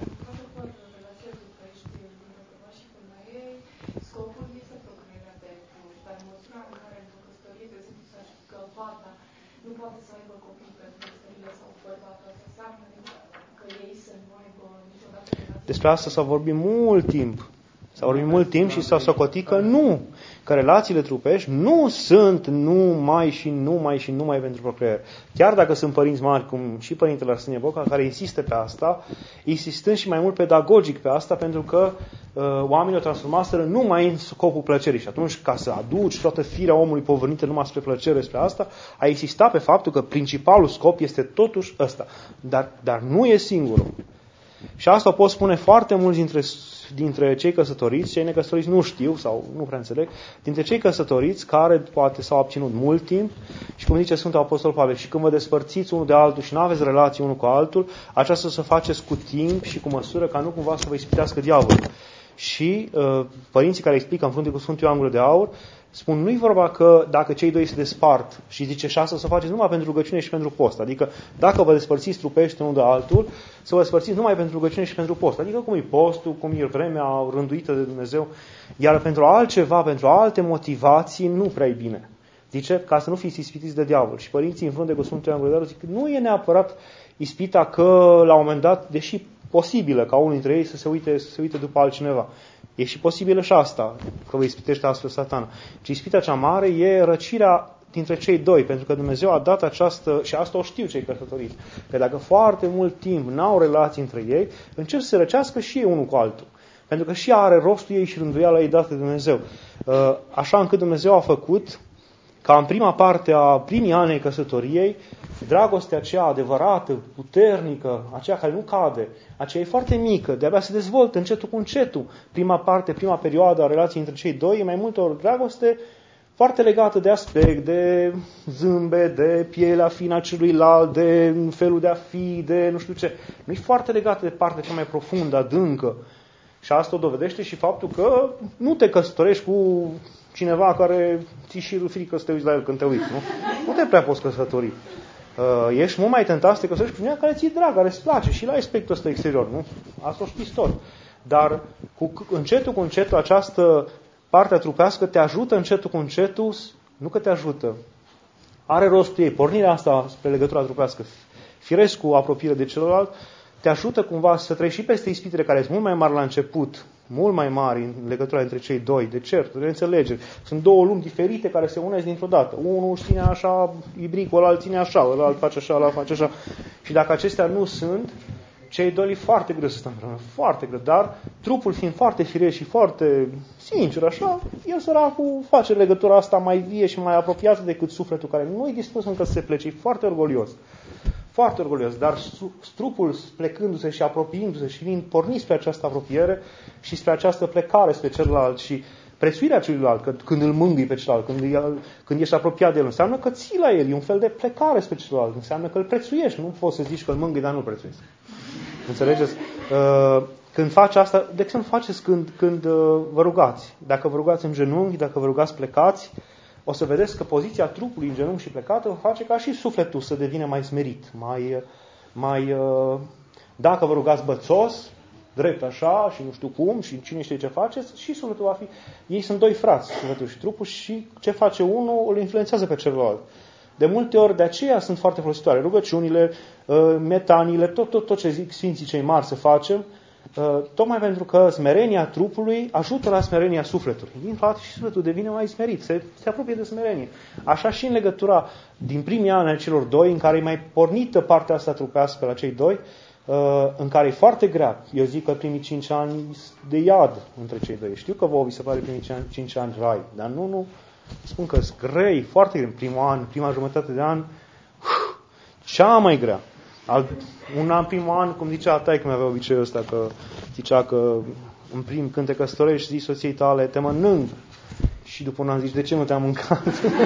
Nu poate să aibă copii pentru căsătorie sau bărbatul, asta înseamnă că ei să nu aibă niciodată relație. Despre asta s-a vorbit mult timp. S-a vorbit mult timp și s-a socotit că nu. Că relațiile trupești nu sunt numai și numai și numai pentru procreare. Chiar dacă sunt părinți mari, cum și părintele Arsenie Boca, care insistă pe asta, insistând și mai mult pedagogic pe asta, pentru că uh, oamenii o transformaseră numai în scopul plăcerii. Și atunci, ca să aduci toată firea omului povărnită numai spre plăcere, spre asta, a insistat pe faptul că principalul scop este totuși ăsta. Dar, dar nu e singurul. Și asta o pot spune foarte mulți dintre, dintre cei căsătoriți, cei necăsătoriți nu știu sau nu prea înțeleg, dintre cei căsătoriți care poate s-au abținut mult timp și cum zice Sfântul Apostol Pavel, și când vă despărțiți unul de altul și nu aveți relații unul cu altul, aceasta să faceți cu timp și cu măsură ca nu cumva să vă ispitească diavolul. Și uh, părinții care explică în frunte cu Sfântul Ioan Gură de Aur spun, nu-i vorba că dacă cei doi se despart și zice și asta să faceți numai pentru rugăciune și pentru post. Adică dacă vă despărțiți trupește unul de altul, să vă despărțiți numai pentru rugăciune și pentru post. Adică cum e postul, cum e vremea rânduită de Dumnezeu. Iar pentru altceva, pentru alte motivații, nu prea e bine. Zice, ca să nu fiți ispitiți de diavol. Și părinții în frunte cu Sfântul Ioan Gură de Aur zic, nu e neapărat ispita că la un moment dat, deși posibilă ca unul dintre ei să se uite, să se uite după altcineva. E și posibilă și asta, că vă ispitește astfel Satana. Ci ispita cea mare e răcirea dintre cei doi, pentru că Dumnezeu a dat această, și asta o știu cei căsătoriți, că dacă foarte mult timp n-au relații între ei, încep să se răcească și ei unul cu altul. Pentru că și are rostul ei și rânduiala ei dată de Dumnezeu. Așa încât Dumnezeu a făcut ca în prima parte a primii ani ai căsătoriei, dragostea aceea adevărată, puternică, aceea care nu cade, aceea e foarte mică, de-abia se dezvoltă încetul cu încetul. Prima parte, prima perioadă a relației între cei doi e mai mult o dragoste foarte legată de aspect, de zâmbet, de pielea fină a celuilalt, de felul de a fi, de nu știu ce. Nu e foarte legată de partea cea mai profundă, adâncă. Și asta o dovedește și faptul că nu te căsătorești cu cineva care ți și frică să te uiți la el când te uiți, nu? Nu te prea poți căsători. Uh, ești mult mai tentat să te căsătorești cu cineva care ți-e drag, care îți place și la aspectul ăsta exterior, nu? Asta o știți tot. Dar cu încetul cu încetul această parte trupească te ajută încetul cu încetul, nu că te ajută, are rostul ei, pornirea asta spre legătura trupească, firesc cu apropiere de celălalt, te ajută cumva să treci și peste ispitele care sunt mult mai mari la început, mult mai mari în legătura între cei doi, de certuri, de înțelegeri. Sunt două lumi diferite care se unesc dintr-o dată. Unul ține așa ibricul, ălalt ține așa, ălalt face așa, ălalt face așa. Și dacă acestea nu sunt, cei doi e foarte greu să stă împreună, foarte greu. Dar trupul fiind foarte firesc și foarte sincer așa, el săracul face legătura asta mai vie și mai apropiată decât sufletul care nu e dispus încă să se plece, e foarte orgolios. Foarte orgolios, dar trupul plecându-se și apropiindu-se și fiind pornit spre această apropiere și spre această plecare spre celălalt și prețuirea celuilalt, că când îl mângâi pe celălalt, când, când ești apropiat de el, înseamnă că ții la el, e un fel de plecare spre celălalt, înseamnă că îl prețuiești, nu poți să zici că îl mângâi, dar nu îl prețuiești. Înțelegeți? Când faci asta, de exemplu faceți când, când vă rugați. Dacă vă rugați în genunchi, dacă vă rugați plecați, o să vedeți că poziția trupului în genunchi și plecată face ca și sufletul să devină mai smerit, mai, mai dacă vă rugați bățos, drept așa și nu știu cum și cine știe ce faceți, și sufletul va fi... Ei sunt doi frați, sufletul și trupul, și ce face unul îl influențează pe celălalt. De multe ori, de aceea sunt foarte folositoare. Rugăciunile, metaniile, tot, tot, tot ce zic Sfinții cei mari să facem, tocmai pentru că smerenia trupului ajută la smerenia sufletului. Din fapt, și sufletul devine mai smerit, se, se apropie de smerenie. Așa și în legătura din primii ani ai celor doi, în care e mai pornită partea asta trupească la cei doi, în care e foarte grea. Eu zic că primii cinci ani de iad între cei doi. Știu că vouă vi se pare primii cinci ani rai, dar nu, nu. Spun că sunt grei, foarte grei. Primul an, prima jumătate de an, cea mai grea. Al, un an, primul an, cum zicea taică mi avea obiceiul ăsta, că zicea că în prim, când te căsătorești, zici soției tale, te mănânc. Și după un an zici, de ce nu te-am mâncat?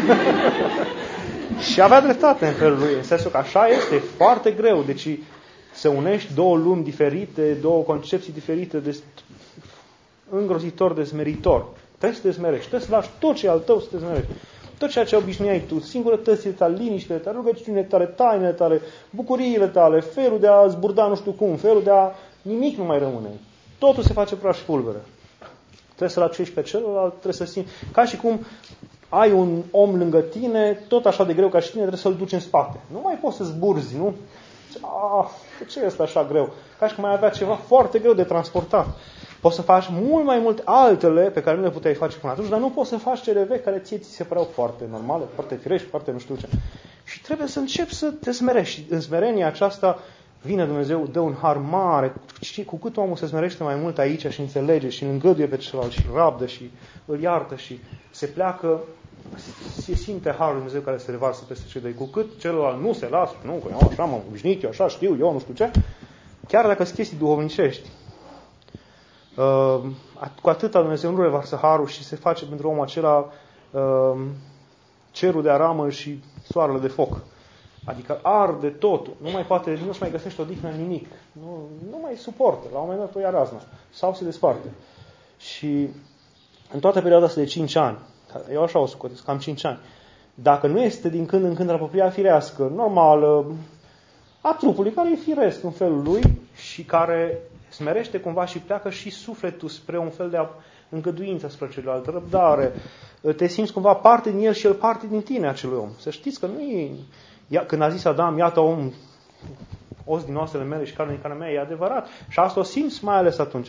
Și avea dreptate în felul lui. În sensul că așa este, foarte greu. Deci să unești două lumi diferite, două concepții diferite, de îngrozitor de smeritor. Trebuie să te smerești, trebuie să lași tot ce e al tău să te smerești. Tot ceea ce obișnuiai tu, singurătățile tale, liniștile tale, rugăciunile tale, tainele tale, bucuriile tale, felul de a zburda nu știu cum, felul de a... Nimic nu mai rămâne. Totul se face praș și pulbere. Trebuie să-l accești pe celălalt, trebuie să simți. Ca și cum ai un om lângă tine, tot așa de greu ca și tine, trebuie să-l duci în spate. Nu mai poți să zburzi, nu? Ah, de ce este așa greu? Ca și cum ai avea ceva foarte greu de transportat. Poți să faci mult mai multe altele pe care nu le puteai face până atunci, dar nu poți să faci cele vechi care ție ți se păreau foarte normale, foarte firești, foarte nu știu ce. Și trebuie să începi să te smerești. În smerenia aceasta vine Dumnezeu, dă un har mare. Și cu cât omul se smerește mai mult aici și înțelege și îl îngăduie pe celălalt și îl rabdă și îl iartă și se pleacă, se simte harul Dumnezeu care se revarsă peste cei doi. Cu cât celălalt nu se lasă, nu, că eu așa m-am obișnuit, eu așa știu, eu nu știu ce, chiar dacă sunt chestii duhovnicești, Uh, cu atâta Dumnezeu nu revarsă harul și se face pentru omul acela uh, cerul de aramă și soarele de foc. Adică arde totul. Nu mai poate, nu-și mai găsește odihnă în nimic. Nu, nu mai suportă. La un moment dat o ia razna. Sau se desparte. Și în toată perioada asta de cinci ani, eu așa o socotesc, cam cinci ani, dacă nu este din când în când apropierea firească, normală, a trupului, care e firesc în felul lui și care smerește cumva și pleacă și sufletul spre un fel de îngăduință spre celălalt, răbdare. Te simți cumva parte din el și el parte din tine, acelui om. Să știți că nu e... Când a zis Adam, iată om, os din oasele mele și carne din carnea mea, e adevărat. Și asta o simți mai ales atunci.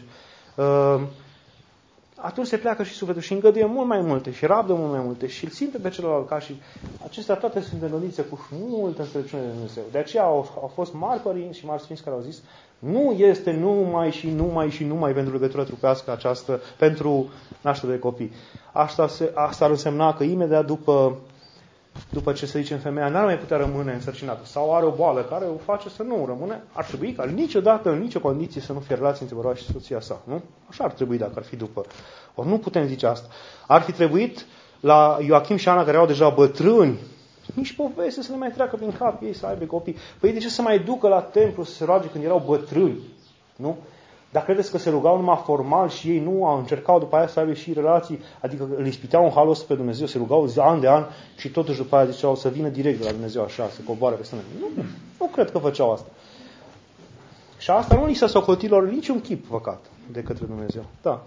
Atunci se pleacă și sufletul și îngăduie mult mai multe și rabdă mult mai multe și îl simte pe celălalt ca și... Acestea toate sunt îngăduite cu multă înțelepciune de Dumnezeu. De aceea au, au fost mari părinți și mari sfinți care au zis: nu este numai și numai și numai pentru legătură trupească această, pentru naștere de copii. Asta, se, asta ar însemna că imediat după, după ce, să zicem, femeia n-ar mai putea rămâne însărcinată sau are o boală care o face să nu rămâne, ar trebui ca niciodată, în nicio condiție să nu fie relații între bărbat și soția sa. Nu? Așa ar trebui dacă ar fi după. Ori nu putem zice asta. Ar fi trebuit la Ioachim și Ana, care erau deja bătrâni, nici poveste să le mai treacă prin cap ei să aibă copii. Păi de ce să mai ducă la templu să se roage când erau bătrâni? Nu? Dar credeți că se rugau numai formal și ei nu au încercat după aia să aibă și relații, adică îl ispiteau în halul ăsta pe Dumnezeu, se rugau zi, an de an și totuși după aia ziceau să vină direct de la Dumnezeu așa, să coboare peste noi. Nu, nu cred că făceau asta. Și asta nu li s-a socotit lor niciun chip păcat de către Dumnezeu. Da.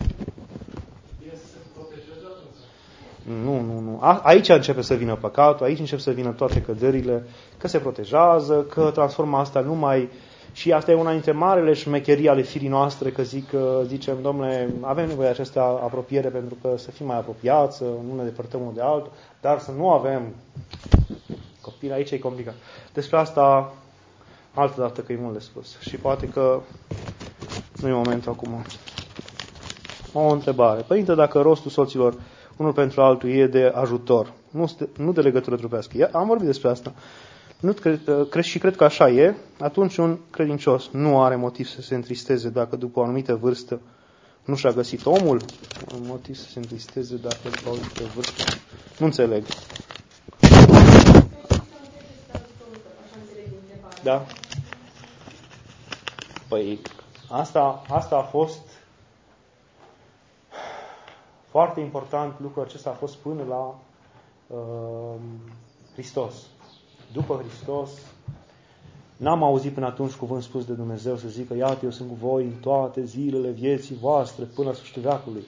Nu, nu, nu. A, aici începe să vină păcatul, aici încep să vină toate căderile, că se protejează, că transformă asta numai... Și asta e una dintre marele șmecherii ale firii noastre, că zic, zicem, domnule, avem nevoie de această apropiere pentru că să fim mai apropiați, să nu ne depărtăm unul de altul, dar să nu avem copii, aici e complicat. Despre asta altă dată, că e mult de spus. Și poate că nu e momentul acum. O întrebare. Părinte, dacă rostul soților unul pentru altul e de ajutor, nu, nu de legătură trupească. Am vorbit despre asta. Nu cred, cred, și cred că așa e, atunci un credincios nu are motiv să se întristeze dacă după o anumită vârstă Nu și-a găsit omul? Un motiv să se întristeze dacă îl bauzi pe vârf. Nu înțeleg. Da? Păi, asta, asta a fost foarte important, lucrul acesta a fost până la uh, Hristos. După Hristos, n-am auzit până atunci cuvânt spus de Dumnezeu să zică, iată, eu sunt cu voi în toate zilele vieții voastre, până la sfârșitul veacului.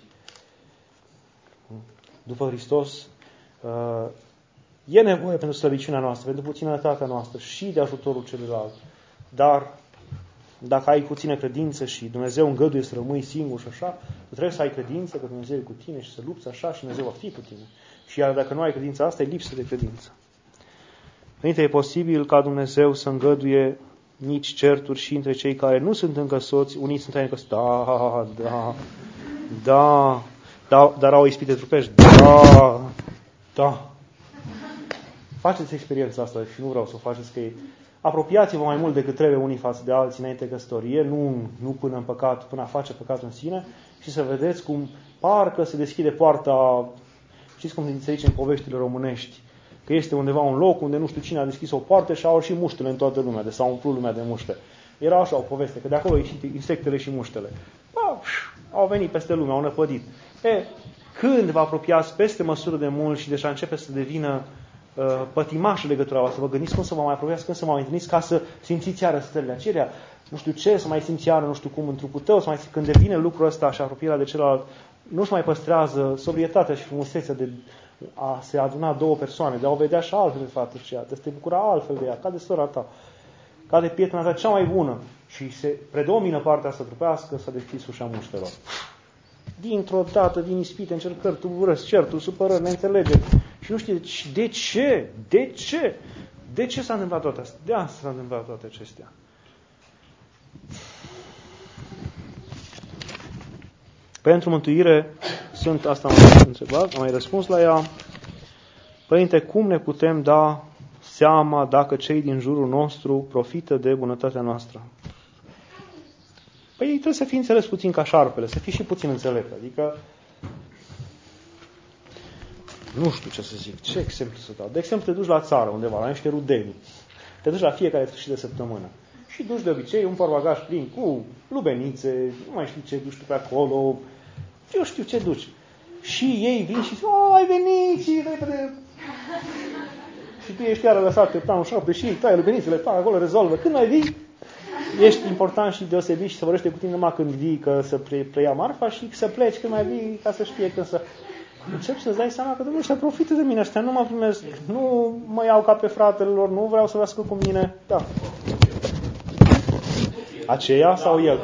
După Hristos, uh, e nevoie pentru slăbiciunea noastră, pentru puținătatea noastră și de ajutorul celuilalt. Dar, dacă ai puțină credință și Dumnezeu îngăduie să rămâi singur și așa, tu trebuie să ai credință că Dumnezeu e cu tine și să lupți așa și Dumnezeu va fi cu tine. Și iar dacă nu ai credința asta, e lipsă de credință. Părinte, e posibil ca Dumnezeu să îngăduie mici certuri și între cei care nu sunt încă soți, unii sunt încă soți, da, da, da, da, dar au ispite trupești, da, da. Faceți experiența asta și nu vreau să o faceți, că e... Apropiați-vă mai mult decât trebuie unii față de alții înainte de căsătorie, nu, nu până în păcat, până a face păcatul în sine, și să vedeți cum parcă se deschide poarta, știți cum se zice în poveștile românești, că este undeva un loc unde nu știu cine a deschis o poartă și au și muștele în toată lumea, de s-a umplut lumea de muște. Era așa o poveste, că de acolo ieșit insectele și muștele. Pa, au venit peste lume, au năpădit. E, când vă apropiați peste măsură de mult și deja începe să devină uh, pătimașă legătura voastră, vă gândiți cum să vă mai apropiați, când să vă mai întâlniți, ca să simțiți iară stările acelea, nu știu ce, să mai simți iară, nu știu cum, în trupul tău, să mai simți, când devine lucrul ăsta și apropierea de celălalt, nu-și mai păstrează sobrietatea și frumusețea de a se aduna două persoane, de a o vedea și altfel de fată și ea, de să te bucura altfel de ea, ca de sora ta, ca de prietena ta cea mai bună, și se predomină partea asta trupească, să deschis ușa muștelor. Dintr-o dată vin ispite, încercări, tulburări, certuri, supărări, neînțelegeri. Și nu știi de ce, de ce, de ce s-a întâmplat toate astea, de asta s-a întâmplat toate acestea. Pentru mântuire sunt, asta am mai întrebat, am mai răspuns la ea. Părinte, cum ne putem da seama dacă cei din jurul nostru profită de bunătatea noastră? Păi trebuie să fii înțeles puțin ca șarpele, să fii și puțin înțelept. Adică, nu știu ce să zic, ce exemplu să dau. De exemplu, te duci la țară undeva, la niște rudenii. Te duci la fiecare sfârșit de săptămână. Și duci de obicei un portbagaj plin cu lubenițe, nu mai știu ce duci tu pe acolo, eu știu ce duci. Și ei vin și zic, o, ai venit și repede. Și tu ești iară lăsat pe planul șapte și tai lubenițele, tac, acolo rezolvă. Când mai vii, ești important și deosebit și se vorbește cu tine numai când vii, că să pre- preia marfa, și să pleci când mai vii, ca să știe când să... Încep să-ți dai seama că Dumnezeu ăștia profită de mine, ăștia nu mă primesc, nu mă iau ca pe fratele lor, nu vreau să vrească cu mine. Da. Aceea sau el?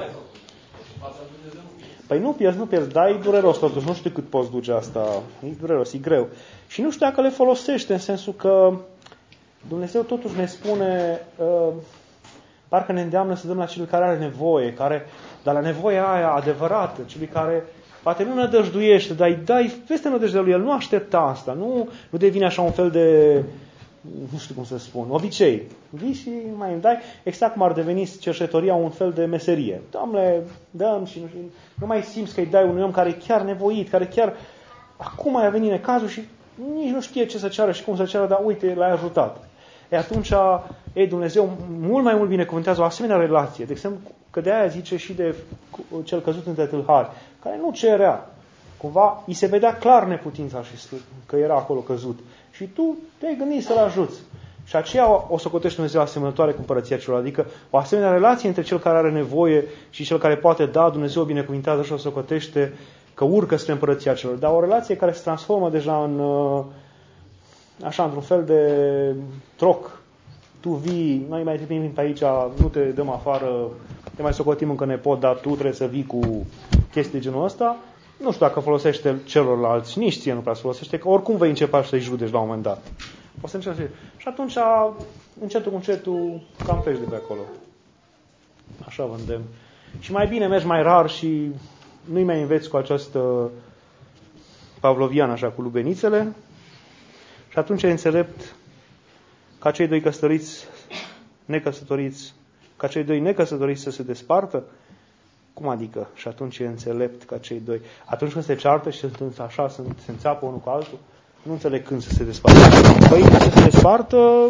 Păi nu pierzi, nu pierzi, dar e dureros totuși, nu știu cât poți duce asta, e dureros, e greu. Și nu știu dacă le folosește, în sensul că Dumnezeu totuși ne spune, uh, parcă ne îndeamnă să dăm la cel care are nevoie, care, dar la nevoia aia adevărată, celui care poate nu nădăjduiește, dar îi dai peste nădejdea lui, el nu aștepta asta, nu, nu devine așa un fel de, nu știu cum să spun, obicei. Vii și mai îmi dai, exact cum ar deveni cercetoria un fel de meserie. Doamne, dăm și nu, nu mai simți că îi dai unui om care e chiar nevoit, care chiar acum a venit necazul și nici nu știe ce să ceară și cum să ceară, dar uite, l-ai ajutat. E atunci, ei, Dumnezeu mult mai mult binecuvântează o asemenea relație. De exemplu, că de aia zice și de cel căzut între tâlhari, care nu cerea. Cumva, îi se vedea clar neputința și că era acolo căzut. Și tu te-ai gândit să-l ajuți. Și aceea o socotește Dumnezeu asemănătoare cu împărăția celor. Adică o asemenea relație între cel care are nevoie și cel care poate da, Dumnezeu o binecuvintează și o socotește că urcă spre împărăția celor. Dar o relație care se transformă deja în, așa, într-un fel de troc. Tu vii, noi mai primim pe aici, nu te dăm afară, te mai socotim încă nepot, dar tu trebuie să vii cu chestii genul ăsta. Nu știu dacă folosește celorlalți, nici ție nu prea se folosește, că oricum vei începe să-i judeci la un moment dat. O să încerci. Și atunci, încetul cu încetul, cam pleci de pe acolo. Așa vă îndemn. Și mai bine mergi mai rar și nu-i mai înveți cu această pavloviană, așa, cu lubenițele. Și atunci e înțelept ca cei doi căsătoriți, necăsătoriți, ca cei doi necăsătoriți să se despartă. Cum adică? Și atunci e înțelept ca cei doi. Atunci când se ceartă și sunt așa, se înțeapă unul cu altul, nu înțeleg când să se despartă. Păi să se despartă,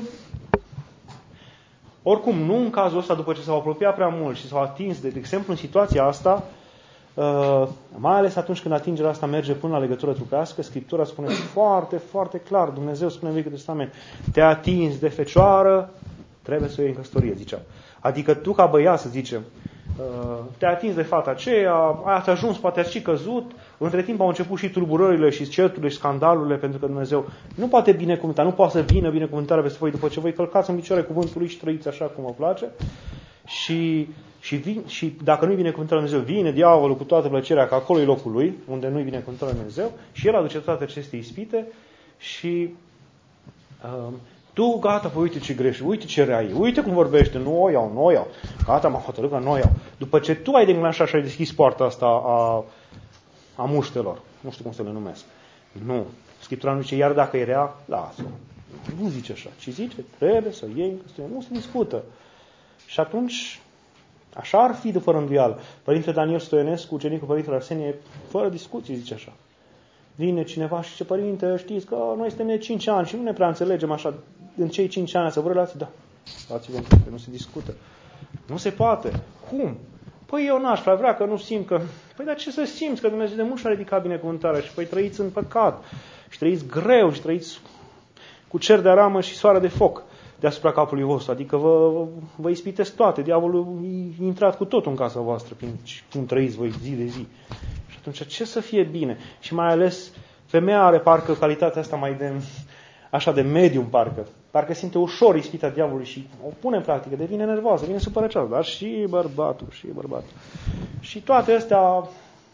oricum, nu în cazul ăsta, după ce s-au apropiat prea mult și s-au atins, de, de exemplu, în situația asta, uh, mai ales atunci când atingerea asta merge până la legătură trupească, Scriptura spune foarte, foarte clar, Dumnezeu spune în Vechiul Testament, te atinzi de fecioară, trebuie să o iei în căsătorie, zicea. Adică tu ca băiat, să zicem, te-ai atins de fata aceea, ai ajuns, poate ai și căzut, între timp au început și tulburările și certurile și scandalurile, pentru că Dumnezeu nu poate binecuvânta, nu poate să vină binecuvântarea peste voi după ce voi călcați în picioare cuvântul lui și trăiți așa cum vă place. Și, și, vin, și dacă nu-i binecuvântarea lui Dumnezeu, vine diavolul cu toată plăcerea, că acolo e locul lui, unde nu-i binecuvântarea lui Dumnezeu, și el aduce toate aceste ispite și... Um, Tu, gata, păi uite ce greșe, uite ce rea e, uite cum vorbește, nu o iau, nu o iau. Gata, m-am hotărât că nu o iau. După ce tu ai declanșat și ai deschis poarta asta a, a muștelor, nu știu cum să le numesc. Nu. Scriptura nu zice, iar dacă e rea, lasă-o. Nu zice așa, ci zice, trebuie să iei, nu se discută. Și atunci, așa ar fi de fără îndoială. Părintele Daniel Stoienescu, ucenicul Părintele Arsenie, fără discuții, zice așa. Vine cineva și zice, părinte, știți că noi suntem de cinci ani și nu ne prea înțelegem așa, în cei cinci ani să vă relații? Da, dați-vă că nu se discută. Nu se poate. Cum? Păi eu n-aș prea vrea că nu simt că... Păi dar ce să simți? Că Dumnezeu de mult și-a ridicat binecuvântarea și păi trăiți în păcat și trăiți greu și trăiți cu cer de aramă și soare de foc deasupra capului vostru. Adică vă, vă ispitesc toate. Diavolul a intrat cu totul în casa voastră prin cum trăiți voi zi de zi. Și atunci ce să fie bine? Și mai ales femeia are parcă calitatea asta mai de... așa de medium parcă. Parcă simte ușor ispita diavolului și o pune în practică, devine nervoasă, devine supărăcioasă, dar și bărbatul, și bărbatul. Și toate astea,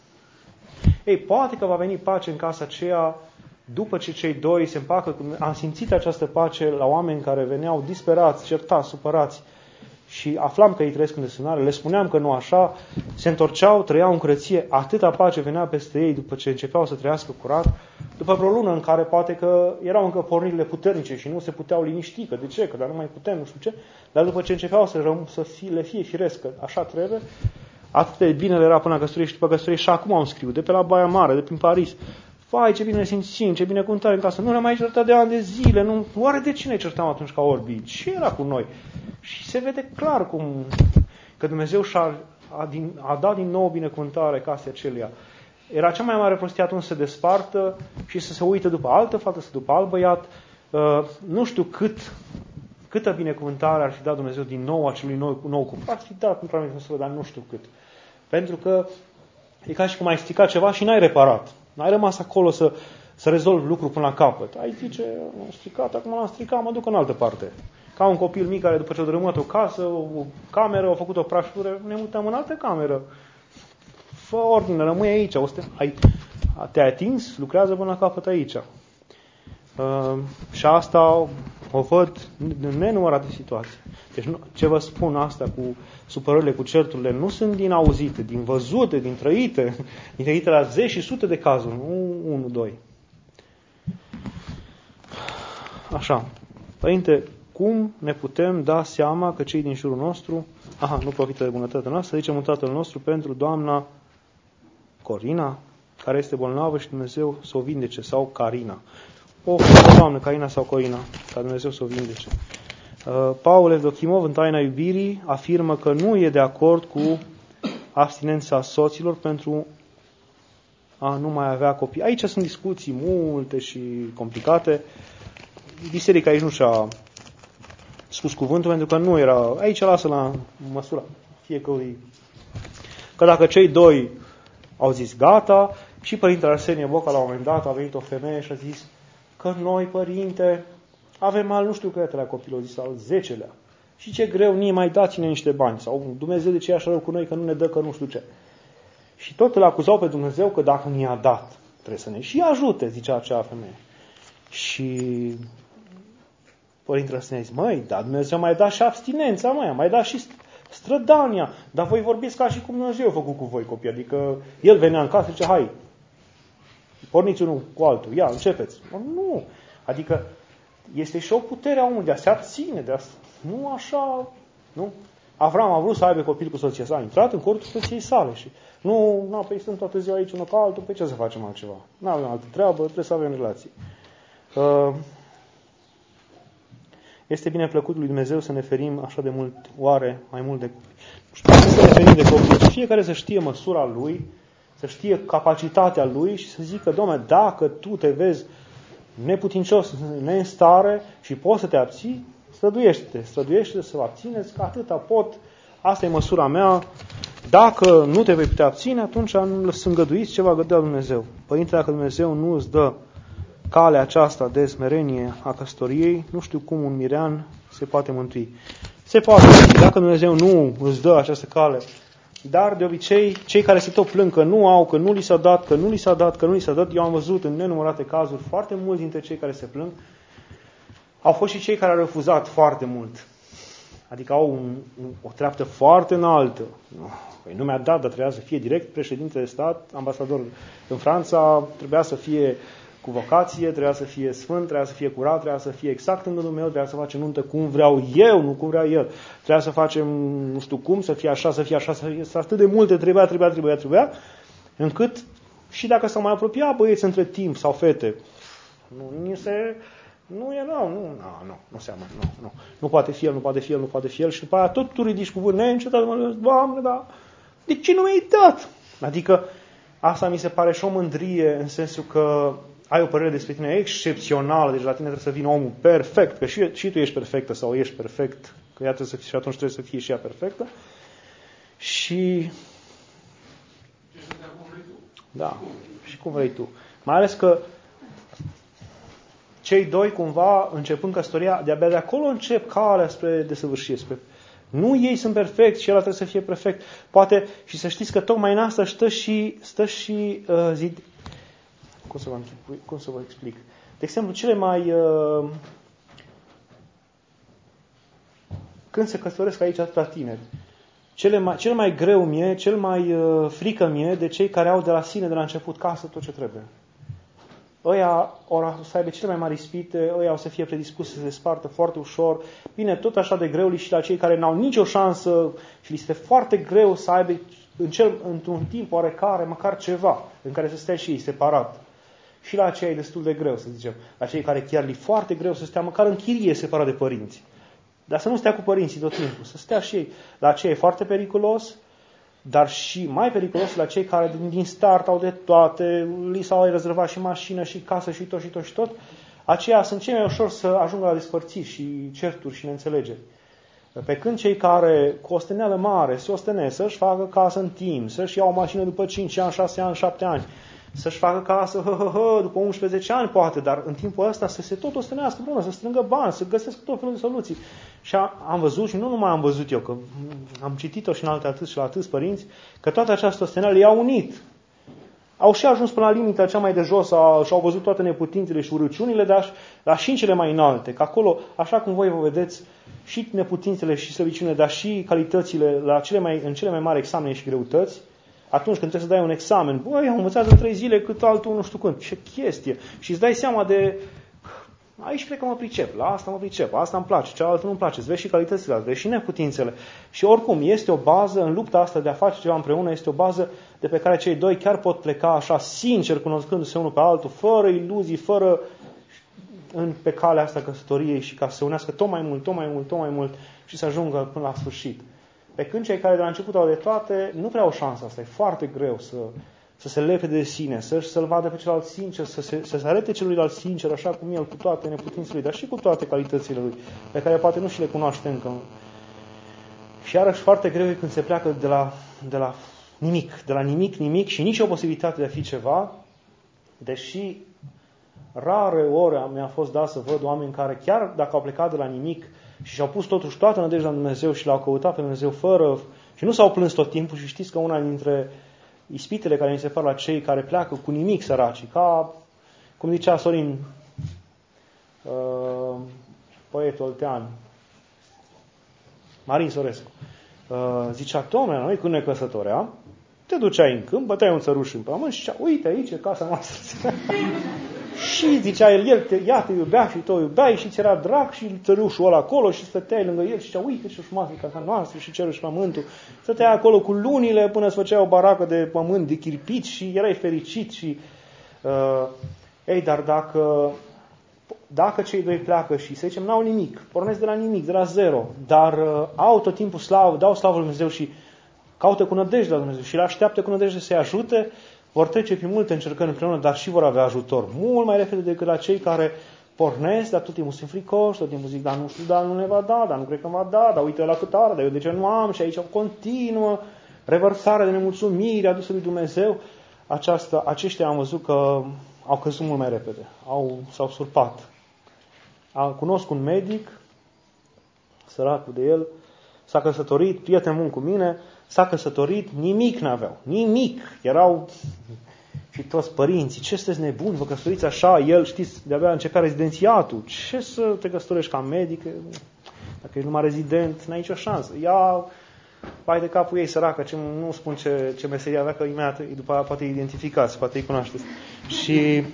ei, poate că va veni pace în casa aceea după ce cei doi se împacă. Am simțit această pace la oameni care veneau disperați, certați, supărați și aflam că ei trăiesc în desunare, le spuneam că nu așa, se întorceau, trăiau în curăție, atâta pace venea peste ei după ce începeau să trăiască curat, după vreo lună în care poate că erau încă pornirile puternice și nu se puteau liniști, că de ce, că dar nu mai putem, nu știu ce, dar după ce începeau să, răm, să fie, le fie firesc, că așa trebuie, atât de bine le era până la căsătorie și după căsătorie și acum am scriu, de pe la Baia Mare, de prin Paris. Vai, ce bine ne simțim, ce binecuvântare în casă. Nu ne-am mai certat de ani de zile. Nu... Oare de ce ne certam atunci ca orbi? Ce era cu noi? Și se vede clar cum că Dumnezeu și-a a, din, a dat din nou binecuvântare casei acelea. Era cea mai mare prostie atunci să se despartă și să se uite după altă fată, să după alt băiat. Uh, nu știu cât, câtă binecuvântare ar fi dat Dumnezeu din nou acelui nou, nou cuplu. Ar fi dat într-o anumită măsură, dar nu știu cât. Pentru că e ca și cum ai stricat ceva și n-ai reparat. N-ai rămas acolo să, să rezolvi lucrul până la capăt. Ai zice, am stricat, acum l-am stricat, mă duc în altă parte. Ca un copil mic care după ce a dărâmat o casă, o cameră, a făcut o prăjitură, ne mutăm în altă cameră. Fă ordine, rămâi aici. O să te, ai, te-ai atins, lucrează până la capăt aici. Uh, și asta o văd în nenumărate situații. Deci nu, ce vă spun asta cu supărările, cu certurile, nu sunt din auzite, din văzute, din trăite, din trăite la zeci și sute de cazuri, nu unu, doi. Așa. Părinte, cum ne putem da seama că cei din jurul nostru, aha, nu profită de bunătatea noastră, zicem un Tatăl nostru pentru doamna Corina, care este bolnavă și Dumnezeu să o vindece, sau Carina. O, doamnă, Carina sau Corina, ca Dumnezeu să o vindece. Paul Evdochimov, în Taina iubirii, afirmă că nu e de acord cu abstinența soților pentru a nu mai avea copii. Aici sunt discuții multe și complicate. Biserica aici nu și-a spus cuvântul, pentru că nu era... Aici lasă la măsura fiecărui. Că dacă cei doi au zis gata, și Părintele Arsenie Boca la un moment dat a venit o femeie și a zis că noi, părinte, avem al nu știu câtelea copilul, zis al zecelea. Și ce greu, nie mai dați-ne niște bani. Sau Dumnezeu de ce e așa rău cu noi că nu ne dă, că nu știu ce. Și tot îl acuzau pe Dumnezeu că dacă ni-a dat, trebuie să ne și ajute, zicea acea femeie. Și Părintele Arsenie a zis, măi, dar Dumnezeu mai dat și abstinența, măi, mai dat și strădania. Dar voi vorbiți ca și cum Dumnezeu a făcut cu voi copii. Adică el venea în casă și zice, hai, porniți unul cu altul, ia, începeți. Nu, adică este și o putere a omului de a se abține, de a, nu așa, nu? Avram a vrut să aibă copil cu soția sa, a intrat în cortul soției sale și nu, nu, păi stăm toată ziua aici unul ca altul, pe ce să facem altceva? Nu avem altă treabă, trebuie să avem relații. Este bine plăcut lui Dumnezeu să ne ferim așa de mult, oare, mai mult de... Să ne ferim de copii. Fiecare să știe măsura lui, să știe capacitatea lui și să zică, Doamne, dacă tu te vezi neputincios, neînstare și poți să te abții, străduiește-te, străduiește-te să vă abțineți, că atâta pot, asta e măsura mea. Dacă nu te vei putea abține, atunci nu lăsă îngăduiți ce va gădea Dumnezeu. Părinte, dacă Dumnezeu nu îți dă calea aceasta de smerenie a căsătoriei, nu știu cum un mirean se poate mântui. Se poate mântui, dacă Dumnezeu nu îți dă această cale. Dar, de obicei, cei care se tot plâng că nu au, că nu li s-a dat, că nu li s-a dat, că nu li s-a dat, eu am văzut în nenumărate cazuri foarte mulți dintre cei care se plâng, au fost și cei care au refuzat foarte mult. Adică au un, o treaptă foarte înaltă. Păi nu mi-a dat, dar trebuia să fie direct președinte de stat, ambasador în Franța, trebuia să fie cu vocație, trebuia să fie sfânt, trebuia să fie curat, trebuia să fie exact în gândul meu, trebuia să facem nuntă cum vreau eu, nu cum vrea el. Trebuia să facem nu știu cum, să fie așa, să fie așa, să fie atât de multe, trebuia, trebuia, trebuia, trebuia, încât și dacă s-au mai apropiat băieți între timp sau fete, nu, nu se... Nu e, nu, nu, nu, nu, nu seamănă, nu, nu. Nu poate fi el, nu poate fi el, nu poate fi el și după aia tot tu ridici cuvânt neîncetat, mă gândesc, Doamne, dar de ce nu mi-ai dat? Adică asta mi se pare și o mândrie în sensul că ai o părere despre tine excepțională, deci la tine trebuie să vină omul perfect, că și, și tu ești perfectă sau ești perfect, că ea trebuie să fie, și atunci trebuie să fie și ea perfectă. Și... Da, și cum vrei tu. Mai ales că cei doi, cumva, începând căsătoria, de-abia de acolo încep calea spre desăvârșire. Spre... Nu ei sunt perfecți și ăla trebuie să fie perfect. Poate, și să știți că tocmai în asta stă și, stă și uh, zid... Cum să, vă, cum să vă explic? De exemplu, cele mai... Uh... Când se căsătoresc aici atâta tineri, cele mai, cel mai greu mie, cel mai uh, frică mie de cei care au de la sine, de la început, casă, tot ce trebuie. Ăia o să aibă cele mai mari ispite, ăia o să fie predispuși să se spartă foarte ușor. Bine, tot așa de greu și la cei care n-au nicio șansă și li este foarte greu să aibă în cel, într-un timp oarecare, măcar ceva, în care să stea și ei separat. Și la aceia e destul de greu, să zicem. La cei care chiar li foarte greu să stea măcar în chirie separat de părinți. Dar să nu stea cu părinții tot timpul, să stea și ei. La aceia e foarte periculos, dar și mai periculos la cei care din start au de toate, li s-au rezervat și mașină, și casă, și tot, și tot, și tot. Aceia sunt cei mai ușor să ajungă la despărțiri și certuri și neînțelegeri. Pe când cei care cu o steneală mare se ostenesc să-și facă casă în timp, să-și ia o mașină după cinci ani, șase ani, șapte ani, să-și facă casă hă, hă, hă, după unsprezece ani poate, dar în timpul ăsta să se tot ostenească împreună, să strângă bani, să găsesc tot felul de soluții. Și am văzut, și nu numai am văzut eu, că am citit-o și în alte atât și la atâți părinți, că toată această osteneală i-a unit. Au și ajuns până la limita cea mai de jos a, și au văzut toate neputințele și urăciunile, dar, dar și în cele mai înalte. Că acolo, așa cum voi vă vedeți, și neputințele și slăbiciunile, dar și calitățile la cele mai, în cele mai mari examene și greutăți, atunci când trebuie să dai un examen, băi, am învățat în trei zile cât altul nu știu când. Ce chestie! Și îți dai seama de... Aici cred că mă pricep, la asta mă pricep, asta îmi place, cealaltă nu-mi place. Îți vezi și calitățile, îți vezi și neputințele. Și oricum, este o bază, în lupta asta de a face ceva împreună, este o bază de pe care cei doi chiar pot pleca așa sincer, cunoscându-se unul pe altul, fără iluzii, fără... În, pe calea asta căsătoriei și ca să se unească tot mai mult, tot mai mult, tot mai mult și să ajungă până la sfârșit. Pe când cei care de la început au de toate, nu prea au șansa asta. E foarte greu să, să se lepe de sine, să, să-l vadă pe celălalt sincer, să se, să se arete celuilalt sincer, așa cum el, cu toate neputințele lui, dar și cu toate calitățile lui, pe care poate nu și le cunoaște încă. Și iarăși foarte greu e când se pleacă de la, de la nimic, de la nimic, nimic și nicio posibilitate de a fi ceva, deși rare ori mi-a fost dat să văd oameni care, chiar dacă au plecat de la nimic și și-au pus totuși toată nădejdea în Dumnezeu și l-au căutat pe Dumnezeu fără... Și nu s-au plâns tot timpul și știți că una dintre ispitele care mi se par la cei care pleacă cu nimic săracii, ca, cum zicea Sorin, uh, poetul oltean, Marin Sorescu, uh, zicea, Doamne, noi când ne căsătoream, te duceai în câmp, băteai un țăruș în pământ și zicea, uite aici e casa noastră. Și zicea el, el te, ea te iubea și tu o iubeai și ți era drag și țărușul ăla acolo și stăteai lângă el și zicea, uite ce frumoasă e casa noastră și cerul și pământul. Stăteai acolo cu lunile până îți făceai o baracă de pământ, de chirpici și erai fericit și... Uh, ei, dar dacă, dacă cei doi pleacă și, să zicem, n-au nimic, pornesc de la nimic, de la zero, dar uh, au tot timpul slavă, dau slavă lui Dumnezeu și caută cu nădejde la Dumnezeu și le așteaptă cu nădejde să-i ajute, vor trece prin multe încercări împreună, dar și vor avea ajutor. Mult mai repede decât la cei care pornesc, dar tot timpul sunt fricoși, tot timpul zic, dar nu știu, dar nu ne va da, dar nu cred că va da, dar uite la cât are, dar eu de ce nu am? Și aici o continuă revărsare de nemulțumire adusă lui Dumnezeu. Aceasta, aceștia am văzut că au căzut mult mai repede, au, s-au surpat. A, cunosc un medic, săracul de el, s-a căsătorit, prieten bun cu mine, s-a căsătorit, nimic n-aveau, nimic. Erau și toți părinții, ce sunteți nebuni, vă căsătoriți așa, el, știți, de-abia începea rezidențiatul, ce să te căsătorești ca medic, dacă ești numai rezident, n-ai nicio șansă. Ia, bai de capul ei, săracă, ce, nu spun ce, ce meserie avea, că imediat, după aia poate identificați, poate îi cunoașteți. Și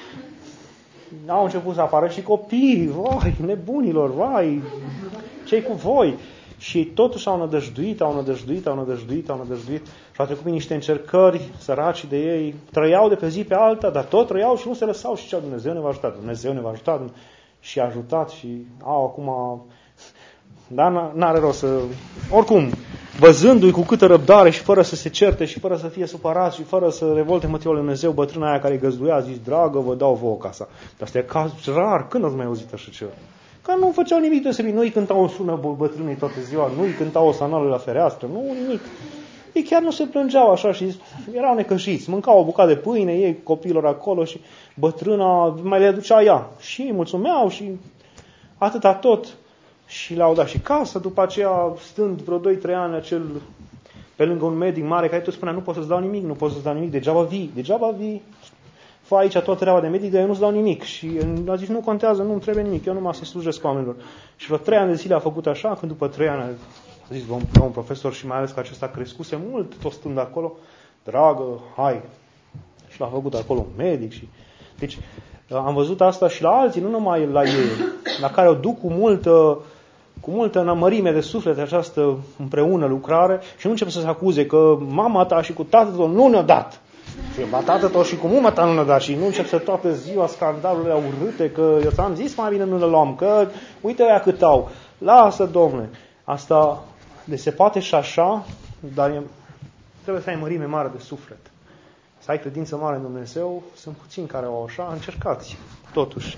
au început să apară și copii, vai, nebunilor, vai, ce-i cu voi? Și totuși au nădăjduit, au nădăjduit, au nădăjduit, au nădăjduit și au trecut prin niște încercări, săraci de ei, trăiau de pe zi pe alta, dar tot trăiau și nu se lăsau și ziceau, Dumnezeu ne va ajuta, Dumnezeu ne va ajuta și a ajutat și au acum, dar n-are rost să, oricum, văzându-i cu câtă răbdare și fără să se certe și fără să fie supărați și fără să revolte motivul lui Dumnezeu, bătrâna aia care îi găzduia a zis, dragă, vă dau vouă casa. Dar asta e caz rar, când ați mai auzit așa ceva? Că nu făceau nimic deosebit, nu-i cântau o sună bătrânii toată ziua, nu-i cântau o sanală la fereastră, nu nimic. Ei chiar nu se plângeau așa și erau necăjiți, mâncau o bucată de pâine, ei copiilor acolo și bătrâna mai le aducea ea. Și îi mulțumeau și atâta tot. Și le-au dat și casă, după aceea stând vreo doi trei ani acel, pe lângă un medic mare care tot spunea, nu pot să-ți dau nimic, nu pot să-ți dau nimic, degeaba vii, degeaba vii. Fă aici toată treaba de medic, dar eu nu-ți dau nimic. Și a zis, nu contează, nu-mi trebuie nimic, eu numai să slujesc oamenilor. Și vreo trei ani de zile a făcut așa, când după trei ani a zis, domnul profesor, și mai ales că acesta crescuse mult, tot stând acolo, dragă, hai. Și l-a făcut acolo un medic. Și... Deci am văzut asta și la alții, nu numai la ei, la care o duc cu multă, cu multă înămărime de suflet această împreună lucrare și nu încep să se acuze că mama ta și cu tatăl tău nu ne-a dat. Și ba tată tău și cu mama ta nu ne-a dat și nu încep să toată ziua scandalurile urâte, că eu ți-am zis mai bine nu le luam, că uite aia cât au. Lasă, domne, asta de se poate și așa, dar e, trebuie să ai mărime mare de suflet. Să ai credință mare în Dumnezeu, sunt puțini care au așa, încercați, totuși.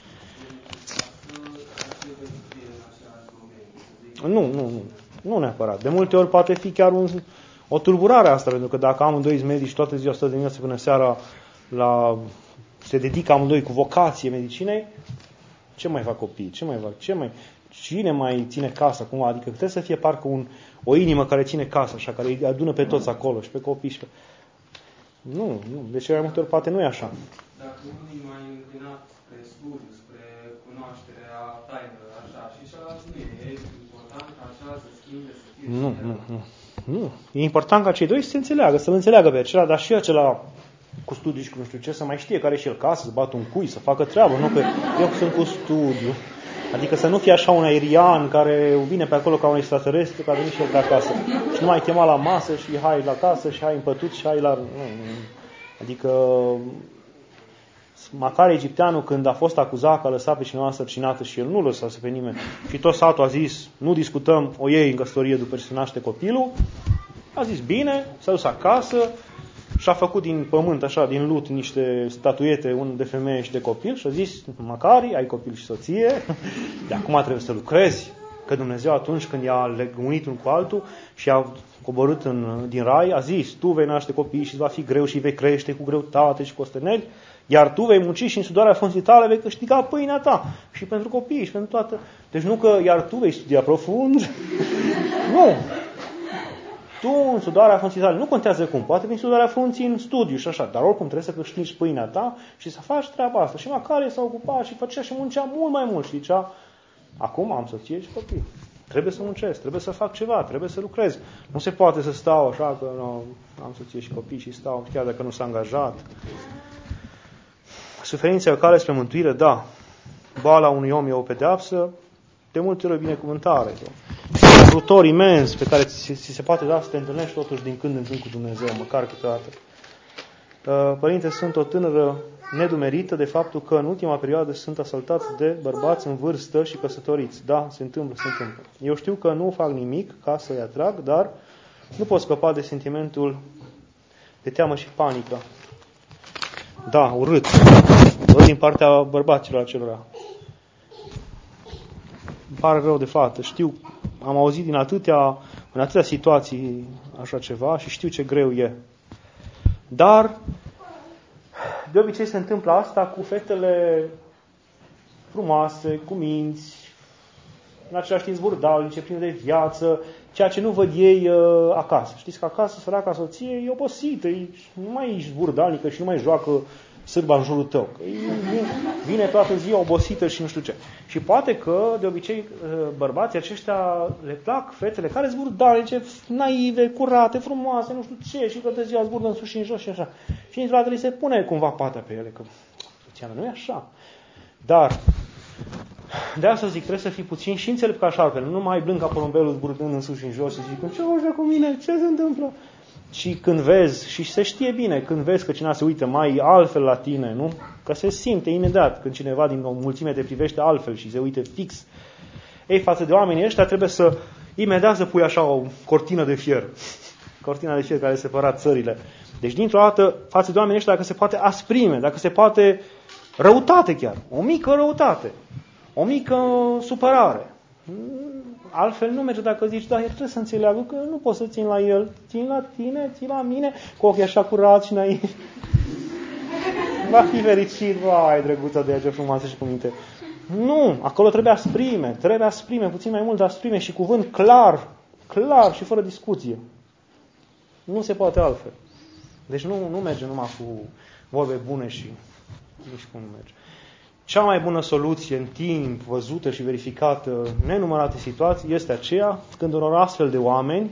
Nu, nu, nu, nu neapărat. De multe ori poate fi chiar un, o tulburare asta, pentru că dacă amândoi sunt medici toată ziua, stă de dimineață până seara, la, se dedică amândoi cu vocație medicinei, ce mai fac copiii? Ce mai fac? Ce mai, cine mai ține casa? Cum? Adică trebuie să fie parcă un, o inimă care ține casa, așa, care îi adună pe toți acolo și pe copii și pe... Nu, nu. De ce mai multe ori poate nu e așa. Dacă unul e mai înclinat spre studiu, spre cunoașterea taină, așa, și așa nu e. E important ca așa să schimbe, să fie... Nu, nu, nu. Nu. E important ca cei doi să se înțeleagă, să-l înțeleagă pe acela, dar și acela cu studiu și cu nu știu ce, să mai știe care e și el casă, să bată un cui, să facă treabă. Nu că eu sunt cu studiu. Adică să nu fie așa un aerian care vine pe acolo ca un extraterestru, care vine și el pe acasă. Și nu mai chema la masă și hai la casă și hai în pătut și hai la... Nu, nu. Adică Macare egipteanul, când a fost acuzat că a lăsat pe cineva însărcinată și el nu lăsase pe nimeni și tot satul a zis, nu discutăm, o iei în căsătorie după ce se naște copilul, a zis bine, s-a dus acasă și a făcut din pământ, așa, din lut, niște statuete, un de femeie și de copil și a zis, Macari, ai copil și soție, de acum trebuie să lucrezi, că Dumnezeu atunci când i-a unit unul cu altul și a coborât în, din rai, a zis, tu vei naște copii și va fi greu și vei crește cu greutate și cu osteneli, iar tu vei munci și în sudoarea frunții tale vei câștiga pâinea ta și pentru copii și pentru toată. Deci nu că iar tu vei studia profund, nu. Tu în sudoarea frunții tale, nu contează cum, poate prin sudoarea frunții în studiu și așa, dar oricum trebuie să câștigi pâinea ta și să faci treaba asta. Și Macare s-a ocupat și făcea și muncea mult mai mult și zicea, acum am soție și copii. Trebuie să muncesc, trebuie să fac ceva, trebuie să lucrez. Nu se poate să stau așa că no, am soție și copii și stau chiar dacă nu s-a angajat. Suferința e o cale spre mântuire, da. Boala unui om e o pedeapsă, de multe ori o binecuvântare. Un ajutor imens pe care ți, ți se poate da să te întâlnești totuși din când în când cu Dumnezeu, măcar câteodată. Părinte, sunt o tânără nedumerită de faptul că în ultima perioadă sunt asaltați de bărbați în vârstă și căsătoriți. Da, se întâmplă, se întâmplă. Eu știu că nu fac nimic ca să-i atrag, dar nu pot scăpa de sentimentul de teamă și panică. Da, urât. Urât din partea bărbaților acelora. Îmi pare rău de fată. Știu, am auzit din atâtea, în atâtea situații așa ceva și știu ce greu e. Dar de obicei se întâmplă asta cu fetele frumoase, cu minți, în același timp zburdalnice, pline de viață, ceea ce nu văd ei uh, acasă. Știți că acasă săraca soție e obosită, e, nu mai ești zburdalnică și nu mai joacă sârba în jurul tău. Că vine, vine toată ziua obosită și nu știu ce. Și poate că, de obicei, bărbații aceștia le plac fetele care zburdalnice, naive, curate, frumoase, nu știu ce, și toată ziua zburdă în sus și în jos și așa. Și într-o dată li se pune cumva pata pe ele, că soția nu e așa. Dar de asta zic, trebuie să fii puțin și înțelept ca șarpele, nu mai blând ca porumbelul zburdând în sus și în jos și zic, ce așa cu mine, ce se întâmplă? Și când vezi, și se știe bine, când vezi că cineva se uită mai altfel la tine, nu? Că se simte imediat când cineva din o mulțime te privește altfel și se uite fix. Ei, față de oamenii ăștia trebuie să imediat să pui așa o cortină de fier. Cortina de fier care separa țările. Deci, dintr-o dată, față de oamenii ăștia, dacă se poate asprime, dacă se poate răutate chiar. O mică răutate. O mică supărare. Altfel nu merge dacă zici, da, el trebuie să înțeleagă că nu poți să țin la el, țin la tine, țin la mine, cu ochii așa curați și naivi. Va fi fericit, vai, drăguța de aceea frumoasă și cu minte. Nu, acolo trebuie asprime, trebuie asprime, puțin mai mult asprime și cuvânt clar, clar și fără discuție. Nu se poate altfel. Deci nu, nu merge numai cu vorbe bune și nici cum nu merge. Cea mai bună soluție în timp, văzută și verificată în nenumărate situații, este aceea când unor astfel de oameni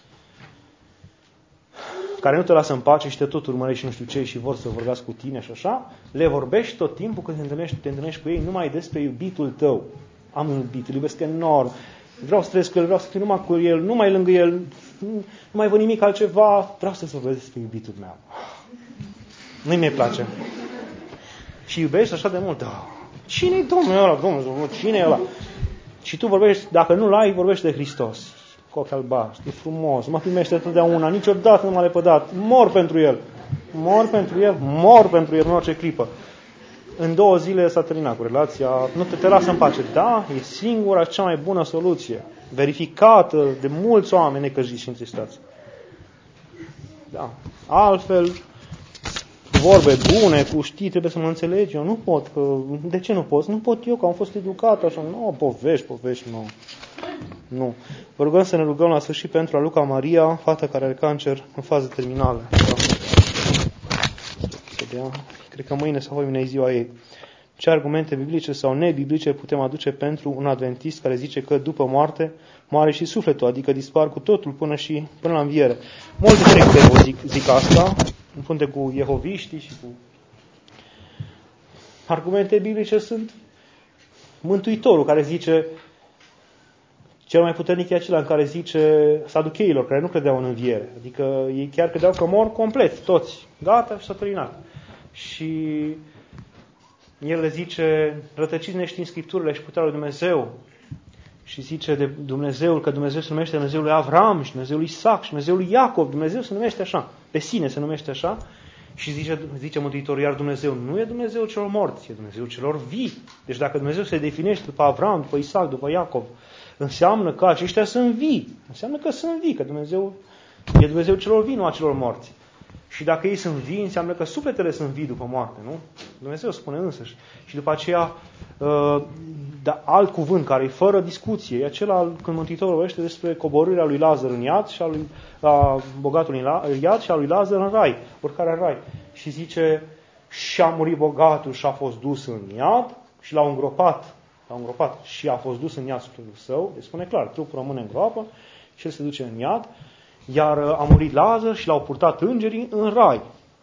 care nu te lasă în pace și te tot urmărești și nu știu ce și vor să vorbească cu tine și așa, le vorbești tot timpul când te întâlnești, te întâlnești cu ei numai despre iubitul tău. Am un iubit, îl iubesc enorm, vreau să trăiesc cu el, vreau să fiu numai cu el, numai lângă el, nu mai văd nimic altceva, vreau să vorbesc despre iubitul meu. Nu-i mai place. Și iubești așa de mult. Cine-i Domnul ăla? Domnul, cine e ăla? Și tu vorbești, dacă nu-l ai, vorbești de Hristos. Cu ochi albaștri, e frumos, mă primește totdeauna, niciodată nu m-a lepădat. Mor pentru el. Mor pentru el, mor pentru el în orice clipă. În două zile s-a terminat cu relația, nu te, te lasă în pace. Da, e singura, cea mai bună soluție. Verificată de mulți oameni necăjiți și întristați. Da. Altfel, vorbe bune, cu știi, trebuie să mă înțelegi. Eu nu pot, că... De ce nu pot? Nu pot eu, că am fost educat așa. Nu, povești, povești, nu. Nu. Vă rugăm să ne rugăm la sfârșit pentru a Luca Maria, fata care are cancer în fază terminală. Cred că mâine sau mâine e ziua ei. Ce argumente biblice sau nebiblice putem aduce pentru un adventist care zice că după moarte moare și sufletul, adică dispar cu totul până și până la înviere? Multe secte zic, zic asta, în frunte cu jehoviștii și cu... Argumente biblice sunt Mântuitorul care zice, cel mai puternic e acela în care zice saducheilor, care nu credeau în înviere. Adică ei chiar credeau că mor complet, toți. Gata și s-a terminat. Și el le zice, rătăciți neștiind Scripturile și puterea lui Dumnezeu. Și zice de Dumnezeul, că Dumnezeu se numește Dumnezeul lui Avram și Dumnezeul lui Isaac și Dumnezeul lui Iacov. Dumnezeu se numește așa, pe sine se numește așa. Și zice, zice Mântuitorul, iar Dumnezeu nu e Dumnezeul celor morți, e Dumnezeul celor vii. Deci dacă Dumnezeu se definește după Avram, după Isaac, după Iacov, înseamnă că aceștia sunt vii. Înseamnă că sunt vii, că Dumnezeu e Dumnezeul celor vii, nu a celor morți. Și dacă ei sunt vii, înseamnă că sufletele sunt vii după moarte, nu? Dumnezeu spune însăși. Și după aceea, da, alt cuvânt care e fără discuție, e acela când Mântuitorul vorbește despre coborârea lui Lazar în iad și a lui a bogatului în iad și a lui Lazar în rai, urcarea în rai. Și zice, și a murit bogatul și a fost dus în iad și l-au îngropat, l-au îngropat și a fost dus în iad sufletul său. Deci spune clar, trupul rămâne în groapă și el se duce în iad. Iar a murit Lazar și l-au purtat îngerii în rai.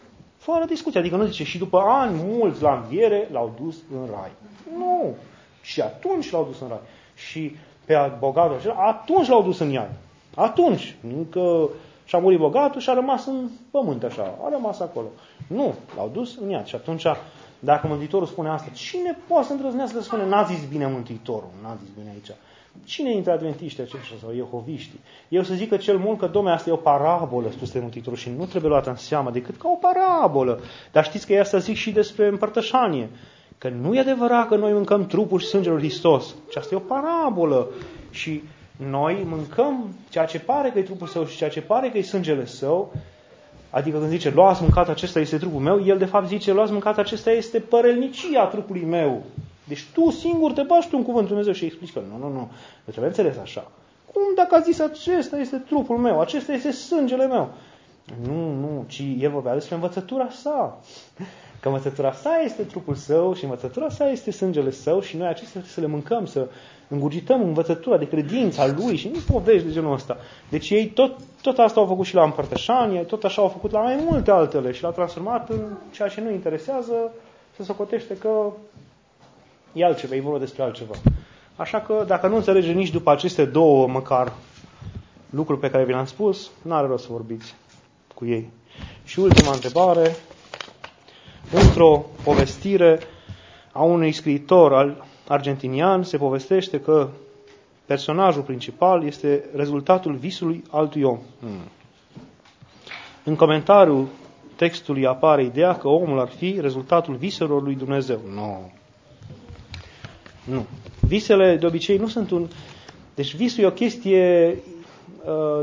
Fără discuție. Adică nu zice și după ani mulți la înviere l-au dus în rai. Nu. Și atunci l-au dus în rai. Și pe bogatul acela, atunci l-au dus în iad. Atunci. Nu că și-a murit bogatul și a rămas în pământ așa. A rămas acolo. Nu. L-au dus în iad. Și atunci, dacă Mântuitorul spune asta, cine poate să îndrăznească să spune n-a zis bine Mântuitorul? N-a zis bine aici. Cine dintre adventiști aceștia sau iehoviștii? Eu să zic că cel mult că, dom'le, asta e o parabolă, spus de Mântuitorul, și nu trebuie luată în seamă decât ca o parabolă. Dar știți că e asta zic și despre împărtășanie. Că nu e adevărat că noi mâncăm trupul și sângele lui Hristos. Ci asta e o parabolă. Și noi mâncăm ceea ce pare că e trupul său și ceea ce pare că e sângele său. Adică când zice, luați mâncat, acesta este trupul meu, el de fapt zice, luați mâncat, acesta este părelnicia trupului meu. Deci tu singur te bași tu în cuvântul Dumnezeu și explici că nu, nu, nu, nu trebuie înțeles așa. Cum dacă a zis acesta este trupul meu, acesta este sângele meu? Nu, nu, ci el vorbea despre învățătura sa. Că învățătura sa este trupul său și învățătura sa este sângele său și noi acestea trebuie să le mâncăm, să îngurgităm învățătura de credință a lui și nu povești de genul ăsta. Deci ei tot, tot asta au făcut și la împărtășanie, tot așa au făcut la mai multe altele și l-au transformat în ceea ce nu interesează, se socotește că e altceva, e vorba despre altceva. Așa că dacă nu înțelege nici după aceste două, măcar, lucruri pe care vi le-am spus, n-are rost să vorbiți cu ei. Și ultima întrebare, într-o povestire a unui scriitor al argentinian, se povestește că personajul principal este rezultatul visului altui om. Hmm. În comentariul textului apare ideea că omul ar fi rezultatul viselor lui Dumnezeu. Nu. Nu. Visele de obicei nu sunt un... Deci visul e o chestie uh,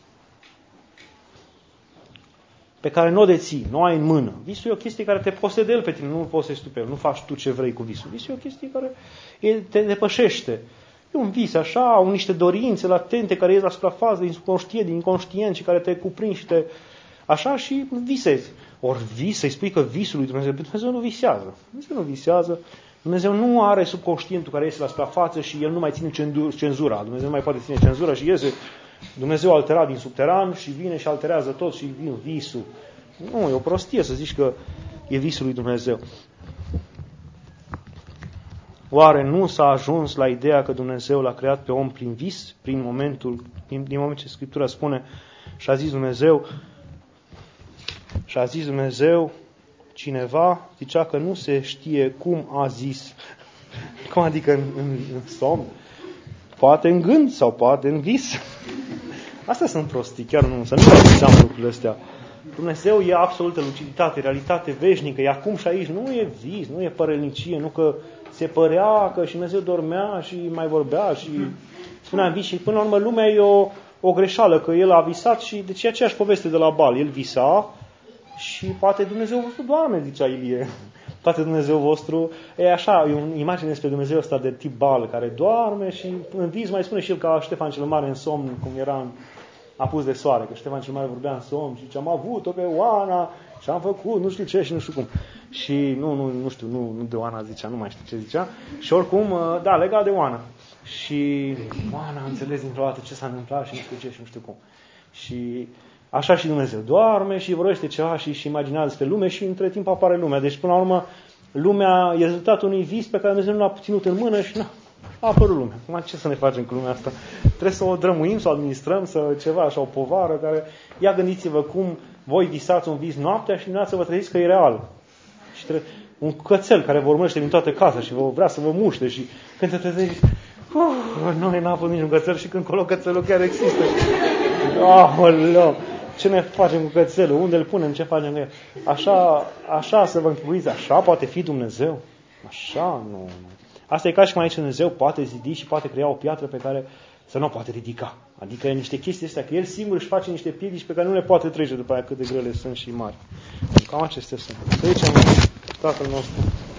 pe care nu o deții, nu o ai în mână. Visul e o chestie care te posede el pe tine, nu îl posezi tu pe el, nu faci tu ce vrei cu visul. Visul e o chestie care e, te depășește. E un vis așa, au niște dorințe latente care ies la suprafață, din subconștient, din inconștient și care te cuprind și te... Așa și visezi. Ori vis, să-i spui că visul lui Dumnezeu, Dumnezeu nu visează. Dumnezeu nu visează. Dumnezeu nu are subconștientul care iese la suprafață și el nu mai ține cenzura. Dumnezeu nu mai poate ține cenzura și iese Dumnezeu alterat din subteran și vine și alterează tot și vine visul. Nu, e o prostie să zici că e visul lui Dumnezeu. Oare nu s-a ajuns la ideea că Dumnezeu l-a creat pe om prin vis, prin momentul, din, din moment ce Scriptura spune și a zis Dumnezeu, și a zis Dumnezeu, cineva zicea că nu se știe cum a zis. Cum adică în, în, în somn? Poate în gând sau poate în vis. Astea sunt prostii, chiar nu, să nu mai lucrurile astea. Dumnezeu e absolută luciditate, realitate veșnică, e acum și aici, nu e vis, nu e părelnicie, nu că se părea că și Dumnezeu dormea și mai vorbea și spunea în vis și până la urmă lumea e o, o greșeală, că el a visat și deci e aceeași poveste de la Bal, el visa și poate Dumnezeu vostru doarme, zicea Ilie. Poate Dumnezeu vostru, e așa, e o imagine despre Dumnezeu ăsta de tip Bal, care doarme și în vis mai spune și el ca Ștefan cel Mare în somn, cum era în apus de soare, că Ștefan cel Mare vorbea în somn și ce am avut-o pe Oana și am făcut nu știu ce și nu știu cum. Și nu, nu, nu știu, nu, nu de Oana zicea, nu mai știu ce zicea. Și oricum, da, legat de Oana. Și Oana a înțeles dintr-o dată ce s-a întâmplat și nu știu ce și nu știu cum. Și așa și Dumnezeu doarme și vorbește ceva și și imaginează despre lume și între timp apare lumea. Deci până la urmă lumea e rezultatul unui vis pe care Dumnezeu nu l-a ținut în mână și nu a apărut lumea. Acum ce să ne facem cu lumea asta? Trebuie să o drămuim, să o administrăm, să ceva așa, o povară care... Ia gândiți-vă cum voi visați un vis noaptea și dimineața vă treziți că e real. Și trebuie... un cățel care vă urmărește din toată casa și vă vrea să vă muște și când te trezești, uh, noi n-am fost niciun cățel și când colo cățelul chiar există. Aoleu! Ce ne facem cu cățelul? Unde îl punem? Ce facem cu el? Așa, așa să vă închipuiți, așa poate fi Dumnezeu? Așa? Nu. Asta e ca și cum aici Dumnezeu poate zidi și poate crea o piatră pe care să nu o poate ridica. Adică e niște chestii astea, că El singur își face niște piedici pe care nu le poate trece după aia cât de grele sunt și mari. Cam acestea sunt. Să zicem Tatăl nostru.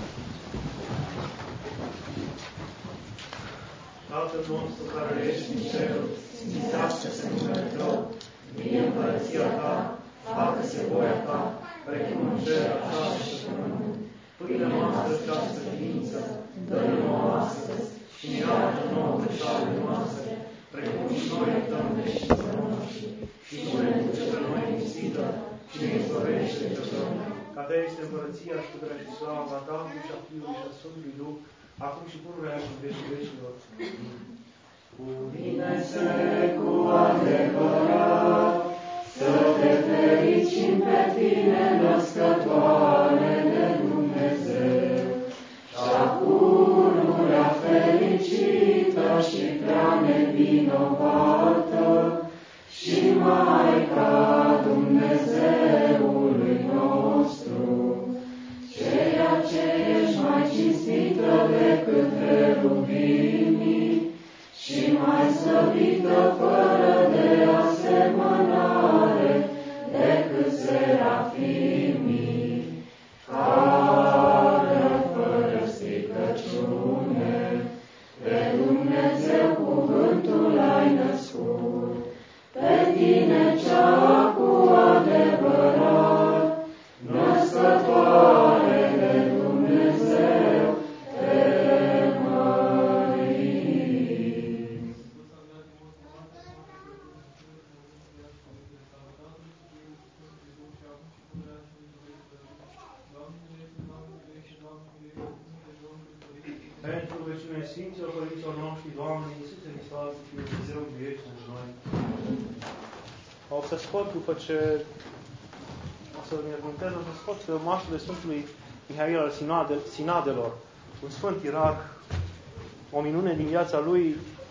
Tatăl nostru care ești în cer, sfințească-se numele Tău, vie împărăția Ta, facă-se voia Ta, precum în cer, așa și pe pământ. Pâinea noastră cea de ființă, dă-ne nouă astăzi și ne iartă nouă greșelile noastre, precum și noi iertăm greșelilor noștri. Și nu ne duce pe noi lipsită, ci ne izbăvește de rău, ca puterea și slava Tatălui și a Fiului și a Sfântului Duh, acum și pururea și în vecii vecilor. Cuvine-se cu adevărat, să te fericim pe tine, născătoare de Dumnezeu, cea pururea fericită și prea nevinovată, și Maica Dumnezeului nostru, ceea ce ești mai cinstită decât cherubimii și mai slăvită fără de asemănare decât serafimii, care fără stricăciune pe Dumnezeu cuvântul ai născut. Pe tine cea cu adevărat, născătoare de Dumnezeu, te mărim. Pentru veciunea Sfinților Părinților noștri, Doamne Iisuse Hristos, Fiul Dumnezeu, vieți în noi. O să scot, după ce o să mi argumentez, o să scot maștele Sfântului Mihail al Sinade, Sinadelor, un sfânt irac. O minune din viața lui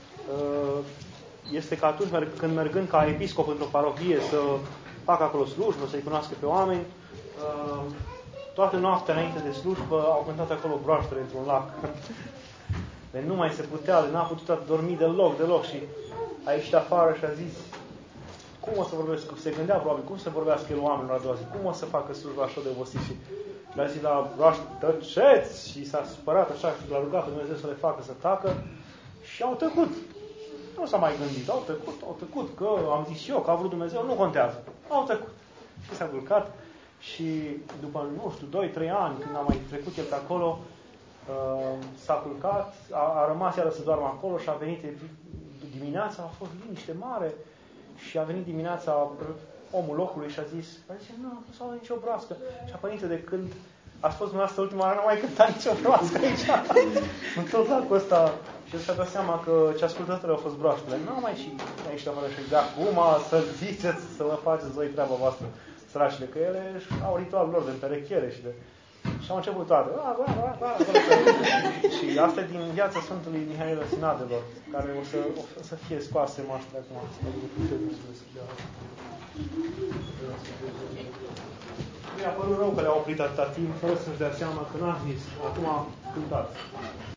este că atunci când mergând ca episcop într-o parohie să facă acolo slujbă, să-i cunoască pe oameni, toată noaptea înainte de slujbă au cântat acolo broaștere într-un lac. De nu mai se putea, de n-a putut dormi deloc, deloc și a ieșit afară și a zis: cum o să vorbesc? Se gândea probabil, cum să vorbească el oamenilor a doua zi? Cum o să facă slujba așa de obosit? Și le-a zis la broaște: tăceți! Și s-a supărat așa și l-a rugat pe Dumnezeu să le facă să tacă și au tăcut. Nu s-a mai gândit, au tăcut, au tăcut, că am zis eu, că a vrut Dumnezeu, nu contează. Au tăcut. Și s-a culcat și după, nu știu, doi trei ani, când a mai trecut el pe acolo, uh, s-a culcat, a, a rămas iară să doarmă acolo și a venit dimineața, a fost liniște mare și a venit dimineața omul locului și a zis, a zis, nu, nu s-a nicio broască. Și a părinte, de când a spus dumneavoastră ultima oară, nu mai cânta nicio broască aici. În tot lacul ăsta. Și el și-a dat seama că ce ascultătorii au fost broaștele. Nu mai și aici la și de acum să ziceți, să vă faceți voi treaba voastră, săracile, că ele au ritualul lor de împerechiere și de... Și au început toate. Și asta e din viața Sfântului Mihail Sinadelor, care o să, o să fie scoase maștele acum. Mi-a părut rău că le-au oprit atâta timp, fără să-și dea seama că n-a zis. Acum a cântat.